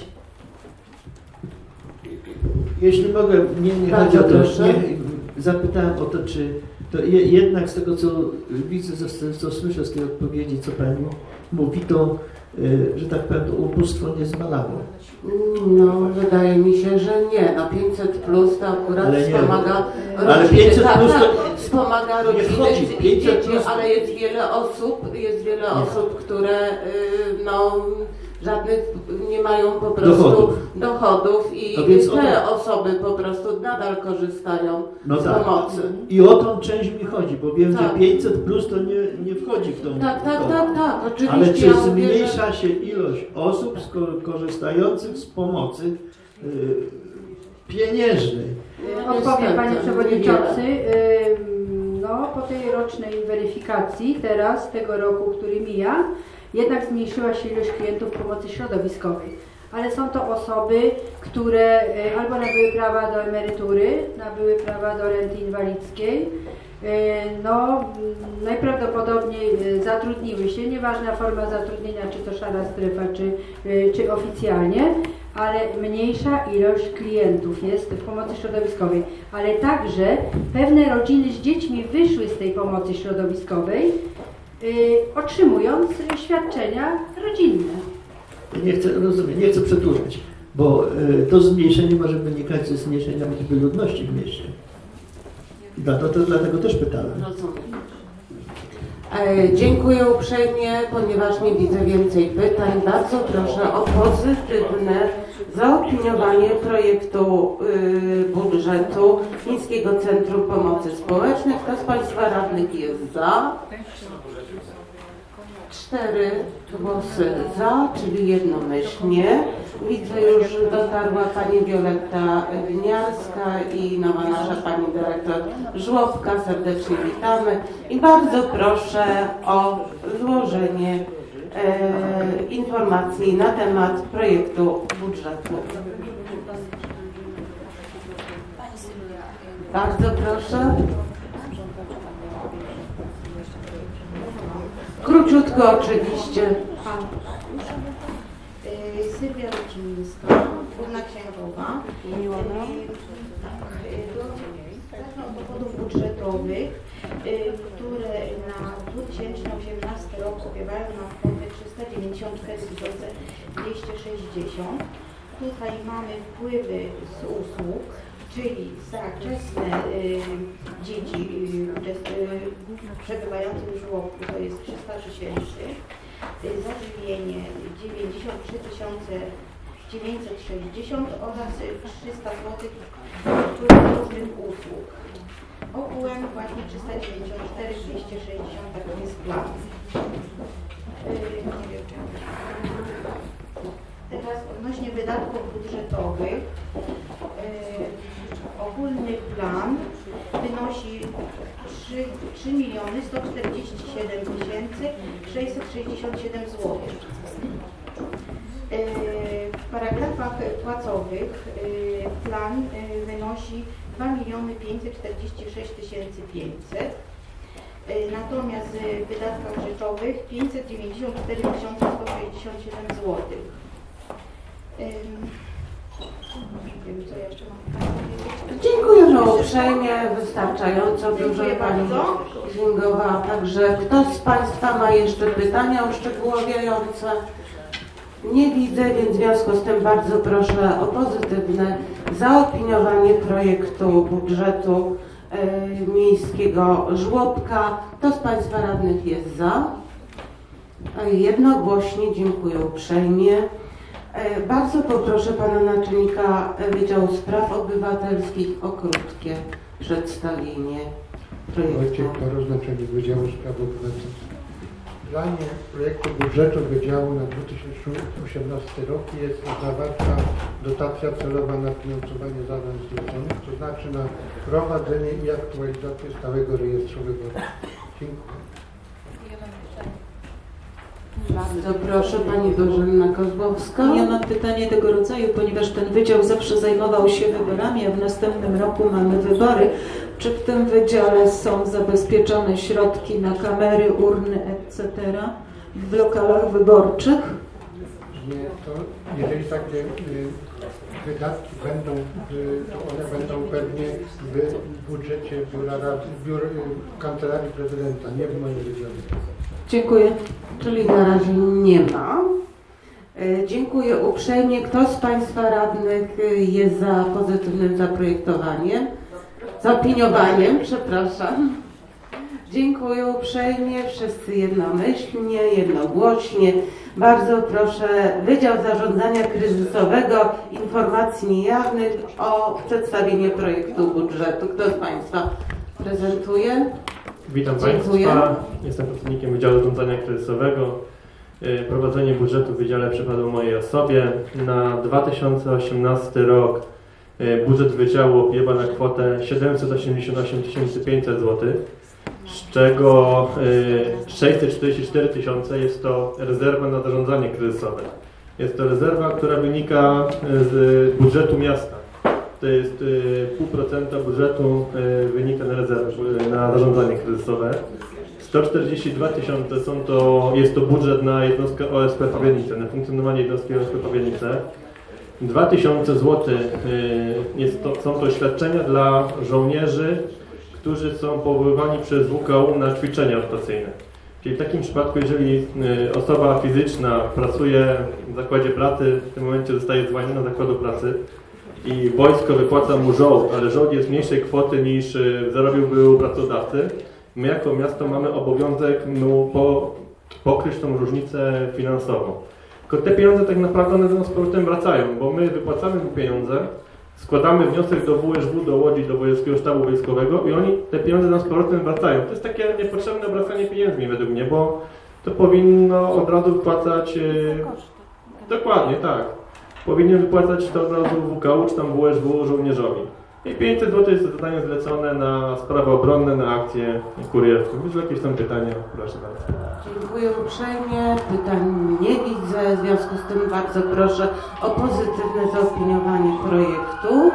S4: Jeśli mogę, nie, nie chodzi o to, nie, zapytałem o to, czy to je, jednak z tego, co widzę, co słyszę z tej odpowiedzi, co Pani mówi, to, y, że tak powiem, to ubóstwo nie zmalało.
S3: No, wydaje mi się, że nie. No pięćset plus to akurat
S4: ale
S3: wspomaga
S4: nie, ale
S3: rodziny.
S4: pięćset plus to
S3: wspomaga rodziny
S4: chodzi,
S3: i dzieci, ale jest wiele osób, jest wiele nie. osób, które y, no żadnych nie mają po prostu dochodów, dochodów i no więc te to... osoby po prostu nadal korzystają
S4: no
S3: z
S4: tak.
S3: pomocy.
S4: I o tą część mi chodzi, bo wiem,
S3: tak.
S4: że pięćset plus to nie, nie wchodzi w tą.
S3: Tak, tak, tak, tak, oczywiście.
S4: Ale czy
S3: ja
S4: zmniejsza
S3: mówię,
S4: się ilość osób korzystających z pomocy yy, pieniężnej?
S15: Odpowiem Panie Przewodniczący. No, po tej rocznej weryfikacji teraz, tego roku, który mija, jednak zmniejszyła się ilość klientów pomocy środowiskowej. Ale są to osoby, które albo nabyły prawa do emerytury, nabyły prawa do renty inwalidzkiej, no najprawdopodobniej zatrudniły się, nieważna forma zatrudnienia, czy to szara strefa, czy, czy oficjalnie, ale mniejsza ilość klientów jest w pomocy środowiskowej. Ale także pewne rodziny z dziećmi wyszły z tej pomocy środowiskowej, yy, otrzymując świadczenia rodzinne.
S4: Nie chcę, rozumiem, nie chcę przedłużać, bo y, to zmniejszenie może wynikać ze zmniejszenia liczby ludności w mieście. Dlatego, to, dlatego też pytałem.
S3: Rozumiem. E, dziękuję uprzejmie, ponieważ nie widzę więcej pytań. Bardzo proszę o pozytywne zaopiniowanie projektu y, budżetu Miejskiego Centrum Pomocy Społecznej. Kto z Państwa radnych jest za? Cztery głosy za, czyli jednomyślnie. Widzę już, że dotarła Pani Wioletta Winiarska i nowa nasza Pani Dyrektor Żłobka. Serdecznie witamy i bardzo proszę o złożenie e, informacji na temat projektu budżetu. Bardzo proszę. Króciutko oczywiście.
S16: księgowa. Zacznę od dochodów budżetowych, które na dwa tysiące osiemnasty rok opiewają na kwotę trzysta dziewięćdziesiąt cztery tysiące dwieście sześćdziesiąt. Tutaj mamy wpływy z usług, czyli za wczesne y, dzieci y, y, przebywające w żłobku to jest trzysta tysięcy, y, za żywienie dziewięćdziesiąt trzy tysiące dziewięćset sześćdziesiąt oraz trzysta złotych wpływu różnych usług. Ogółem właśnie trzysta dziewięćdziesiąt cztery tysiące dwieście sześćdziesiąt, tak jest plan. Yy, Teraz odnośnie wydatków budżetowych. Yy, ogólny plan wynosi trzy miliony sto czterdzieści siedem tysięcy sześćset sześćdziesiąt siedem złotych. W paragrafach płacowych plan wynosi dwa miliony pięćset czterdzieści sześć tysięcy pięćset, natomiast w wydatkach rzeczowych pięćset dziewięćdziesiąt cztery tysiące sto sześćdziesiąt siedem złotych. Nie wiem, co jeszcze mam powiedzieć.
S3: Dziękujemy uprzejmie, wystarczająco dużo
S16: Dziękuję
S3: Pani
S16: bardzo.
S3: Zingowała. Także kto z Państwa ma jeszcze pytania uszczegółowiające? Nie widzę, więc w związku z tym bardzo proszę o pozytywne zaopiniowanie projektu budżetu y, miejskiego żłobka. Kto z Państwa radnych jest za? Jednogłośnie, dziękuję uprzejmie. Y, bardzo poproszę Pana Naczelnika Wydziału Spraw Obywatelskich o krótkie przedstawienie projektu.
S17: Wojciech Paros, Naczelnik Wydziału Spraw Obywatelskich. W planie projektu budżetu Wydziału na dwa tysiące osiemnasty rok jest zawarta dotacja celowa na finansowanie zadań zleconych, to znaczy na prowadzenie i aktualizację stałego rejestru wyborczego. Dziękuję.
S3: Bardzo proszę Pani Bożena Kozłowska.
S1: Ja mam pytanie tego rodzaju, ponieważ ten wydział zawsze zajmował się wyborami, a w następnym roku mamy wybory. Czy w tym wydziale są zabezpieczone środki na kamery, urny, et cetera w lokalach wyborczych?
S17: Nie, to jeżeli takie y, wydatki będą, y, to one będą pewnie w budżecie biura, biur, y, Kancelarii Prezydenta, nie w moim wydziale.
S3: Dziękuję. Czyli na razie nie ma. Dziękuję uprzejmie. Kto z Państwa radnych jest za pozytywnym zaprojektowaniem? Zaopiniowaniem, przepraszam. Dziękuję uprzejmie. Wszyscy jednomyślnie, jednogłośnie. Bardzo proszę Wydział Zarządzania Kryzysowego Informacji Niejawnych o przedstawienie projektu budżetu. Kto z Państwa prezentuje?
S18: Witam
S3: Dziękuję.
S18: Państwa. Jestem pracownikiem Wydziału Zarządzania Kryzysowego. Prowadzenie budżetu w Wydziale przypadło mojej osobie. Na dwa tysiące osiemnasty rok budżet Wydziału opiewa na kwotę siedemset osiemdziesiąt osiem tysięcy pięćset złotych, z czego sześćset czterdzieści cztery tysiące jest to rezerwa na zarządzanie kryzysowe. Jest to rezerwa, która wynika z budżetu miasta. To jest pół procenta budżetu wynika na rezerwę, na zarządzanie kryzysowe. sto czterdzieści dwa tysiące są to, jest to budżet na jednostkę O S P Pabianice, na funkcjonowanie jednostki O S P Pabianice. dwa tysiące złotych jest to, są to świadczenia dla żołnierzy, którzy są powoływani przez W K U na ćwiczenia rotacyjne. Czyli w takim przypadku, jeżeli osoba fizyczna pracuje w zakładzie pracy, w tym momencie zostaje zwolniona z zakładu pracy, i wojsko wypłaca mu żołd, ale żołd jest mniejszej kwoty niż zarobiłby u pracodawcy, my jako miasto mamy obowiązek mu po, pokryć tą różnicę finansową. Tylko te pieniądze tak naprawdę one do nas z powrotem wracają, bo my wypłacamy mu pieniądze, składamy wniosek do W S W, do Łodzi, do Wojewódzkiego Sztabu Wojskowego i oni te pieniądze do nas z powrotem wracają. To jest takie niepotrzebne obracanie pieniędzmi według mnie, bo to powinno od razu wypłacać... Yy, dokładnie, tak. Powinien wypłacać to od razu W K U czy tam W S W żołnierzowi. I pięćset złotych jest to zadanie zlecone na sprawy obronne, na akcję kurierską. Jeśli jakieś są pytania, proszę bardzo.
S3: Dziękuję uprzejmie. Pytań nie widzę. W związku z tym bardzo proszę o pozytywne zaopiniowanie projektu.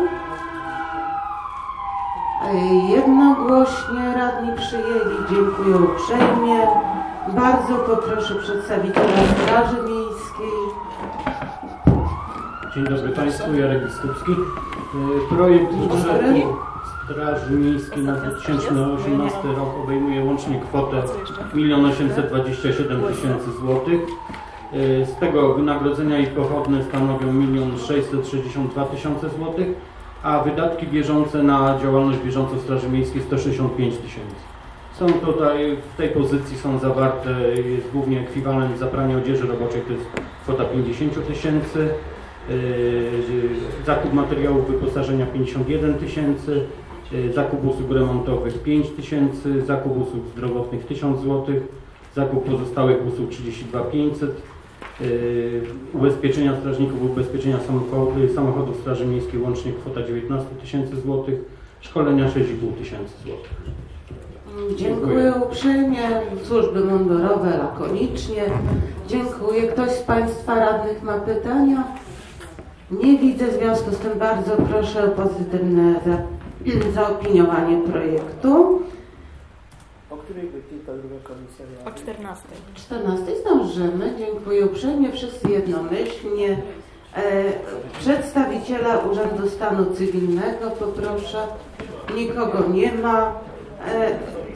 S3: Jednogłośnie radni przyjęli. Dziękuję uprzejmie. Bardzo poproszę przedstawiciela Straży Miejskiej.
S19: Dzień dobry Państwu, Jarek Biskupski. Projekt budżetu Straży Miejskiej na dwa tysiące osiemnasty rok obejmuje łącznie kwotę milion osiemset dwadzieścia siedem tysięcy złotych. Z tego wynagrodzenia i pochodne stanowią milion sześćset sześćdziesiąt dwa tysiące złotych, a wydatki bieżące na działalność bieżącą Straży Miejskiej sto sześćdziesiąt pięć tysięcy. Są tutaj, w tej pozycji są zawarte, jest głównie ekwiwalent za pranie odzieży roboczej, to jest kwota pięćdziesiąt tysięcy, zakup materiałów wyposażenia pięćdziesiąt jeden tysięcy, zakup usług remontowych pięć tysięcy, zakup usług zdrowotnych tysiąc złotych, zakup pozostałych usług trzydzieści dwa tysiące pięćset, ubezpieczenia strażników, ubezpieczenia samochodów, samochodów Straży Miejskiej łącznie kwota dziewiętnaście tysięcy złotych, szkolenia sześć i pół tysięcy złotych.
S3: Dziękuję uprzejmie. Służby mundurowe lakonicznie. Dziękuję. Ktoś z Państwa radnych ma pytania? Nie widzę, w związku z tym bardzo proszę o pozytywne za, zaopiniowanie projektu.
S12: O której godzinie ta druga komisja miała?
S11: O czternastej.
S3: czternastej zdążymy. Dziękuję uprzejmie. Wszyscy jednomyślnie. E, przedstawiciela Urzędu Stanu Cywilnego poproszę. Nikogo nie ma. E,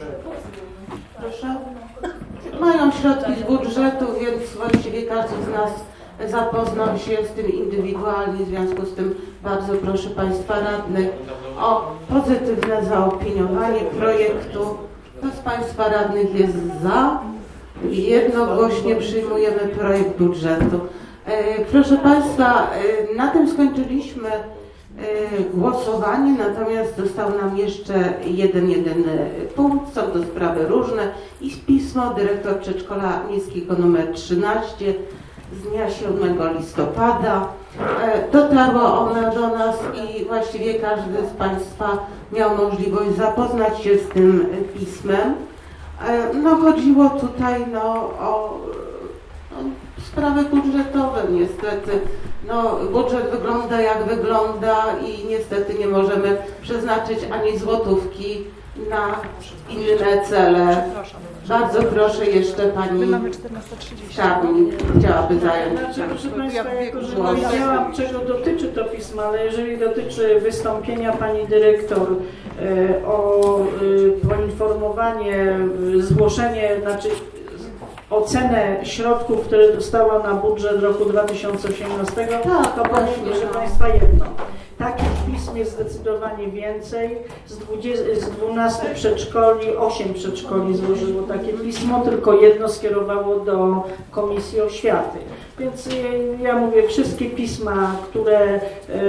S3: proszę. Mają środki z budżetu, więc właściwie każdy z nas zapoznał się z tym indywidualnie, w związku z tym bardzo proszę Państwa radnych o pozytywne zaopiniowanie projektu. Kto z Państwa radnych jest za? Jednogłośnie przyjmujemy projekt budżetu. E, proszę Państwa, e, na tym skończyliśmy e, głosowanie, natomiast został nam jeszcze jeden, jedyny punkt. Są to sprawy różne i pismo dyrektor przedszkola miejskiego numer trzynaście z dnia siódmego listopada. E, dotarło ono do nas i właściwie każdy z Państwa miał możliwość zapoznać się z tym pismem. E, no chodziło tutaj no, o no, sprawy budżetowe niestety. No, budżet wygląda jak wygląda i niestety nie możemy przeznaczyć ani złotówki na inne cele. Bardzo proszę jeszcze Pani Czarnik chciałaby zająć.
S12: Znaczy, proszę Państwa, jako że nie wiedziałam, czego dotyczy to pismo, ale jeżeli dotyczy wystąpienia Pani Dyrektor e, o e, poinformowanie, zgłoszenie, znaczy ocenę środków, które dostała na budżet roku dwa tysiące osiemnastego,
S3: tak,
S12: to powiem, proszę Państwa, jedno. Takich pism jest zdecydowanie więcej. Z, dwudziestu, z dwunastu przedszkoli, osiem przedszkoli złożyło takie pismo, tylko jedno skierowało do Komisji Oświaty. Więc ja mówię, wszystkie pisma, które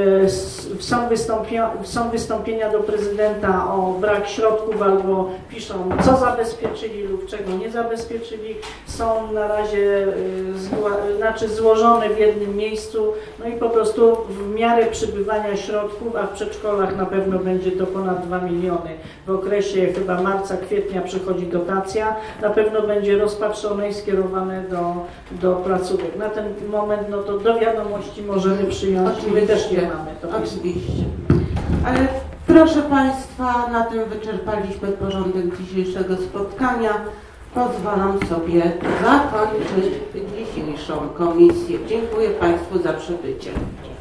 S12: są, wystąpia, są wystąpienia do prezydenta o brak środków albo piszą, co zabezpieczyli lub czego nie zabezpieczyli, są na razie znaczy złożone w jednym miejscu, no i po prostu w miarę przybywania środków, a w przedszkolach na pewno będzie to ponad dwa miliony. W okresie chyba marca, kwietnia przychodzi dotacja, na pewno będzie rozpatrzone i skierowane do, do placówek. Na ten moment no to do wiadomości możemy przyjąć, my też nie mamy to.
S3: Oczywiście. Ale proszę Państwa, na tym wyczerpaliśmy porządek dzisiejszego spotkania. Pozwalam sobie zakończyć dzisiejszą komisję. Dziękuję Państwu za przybycie.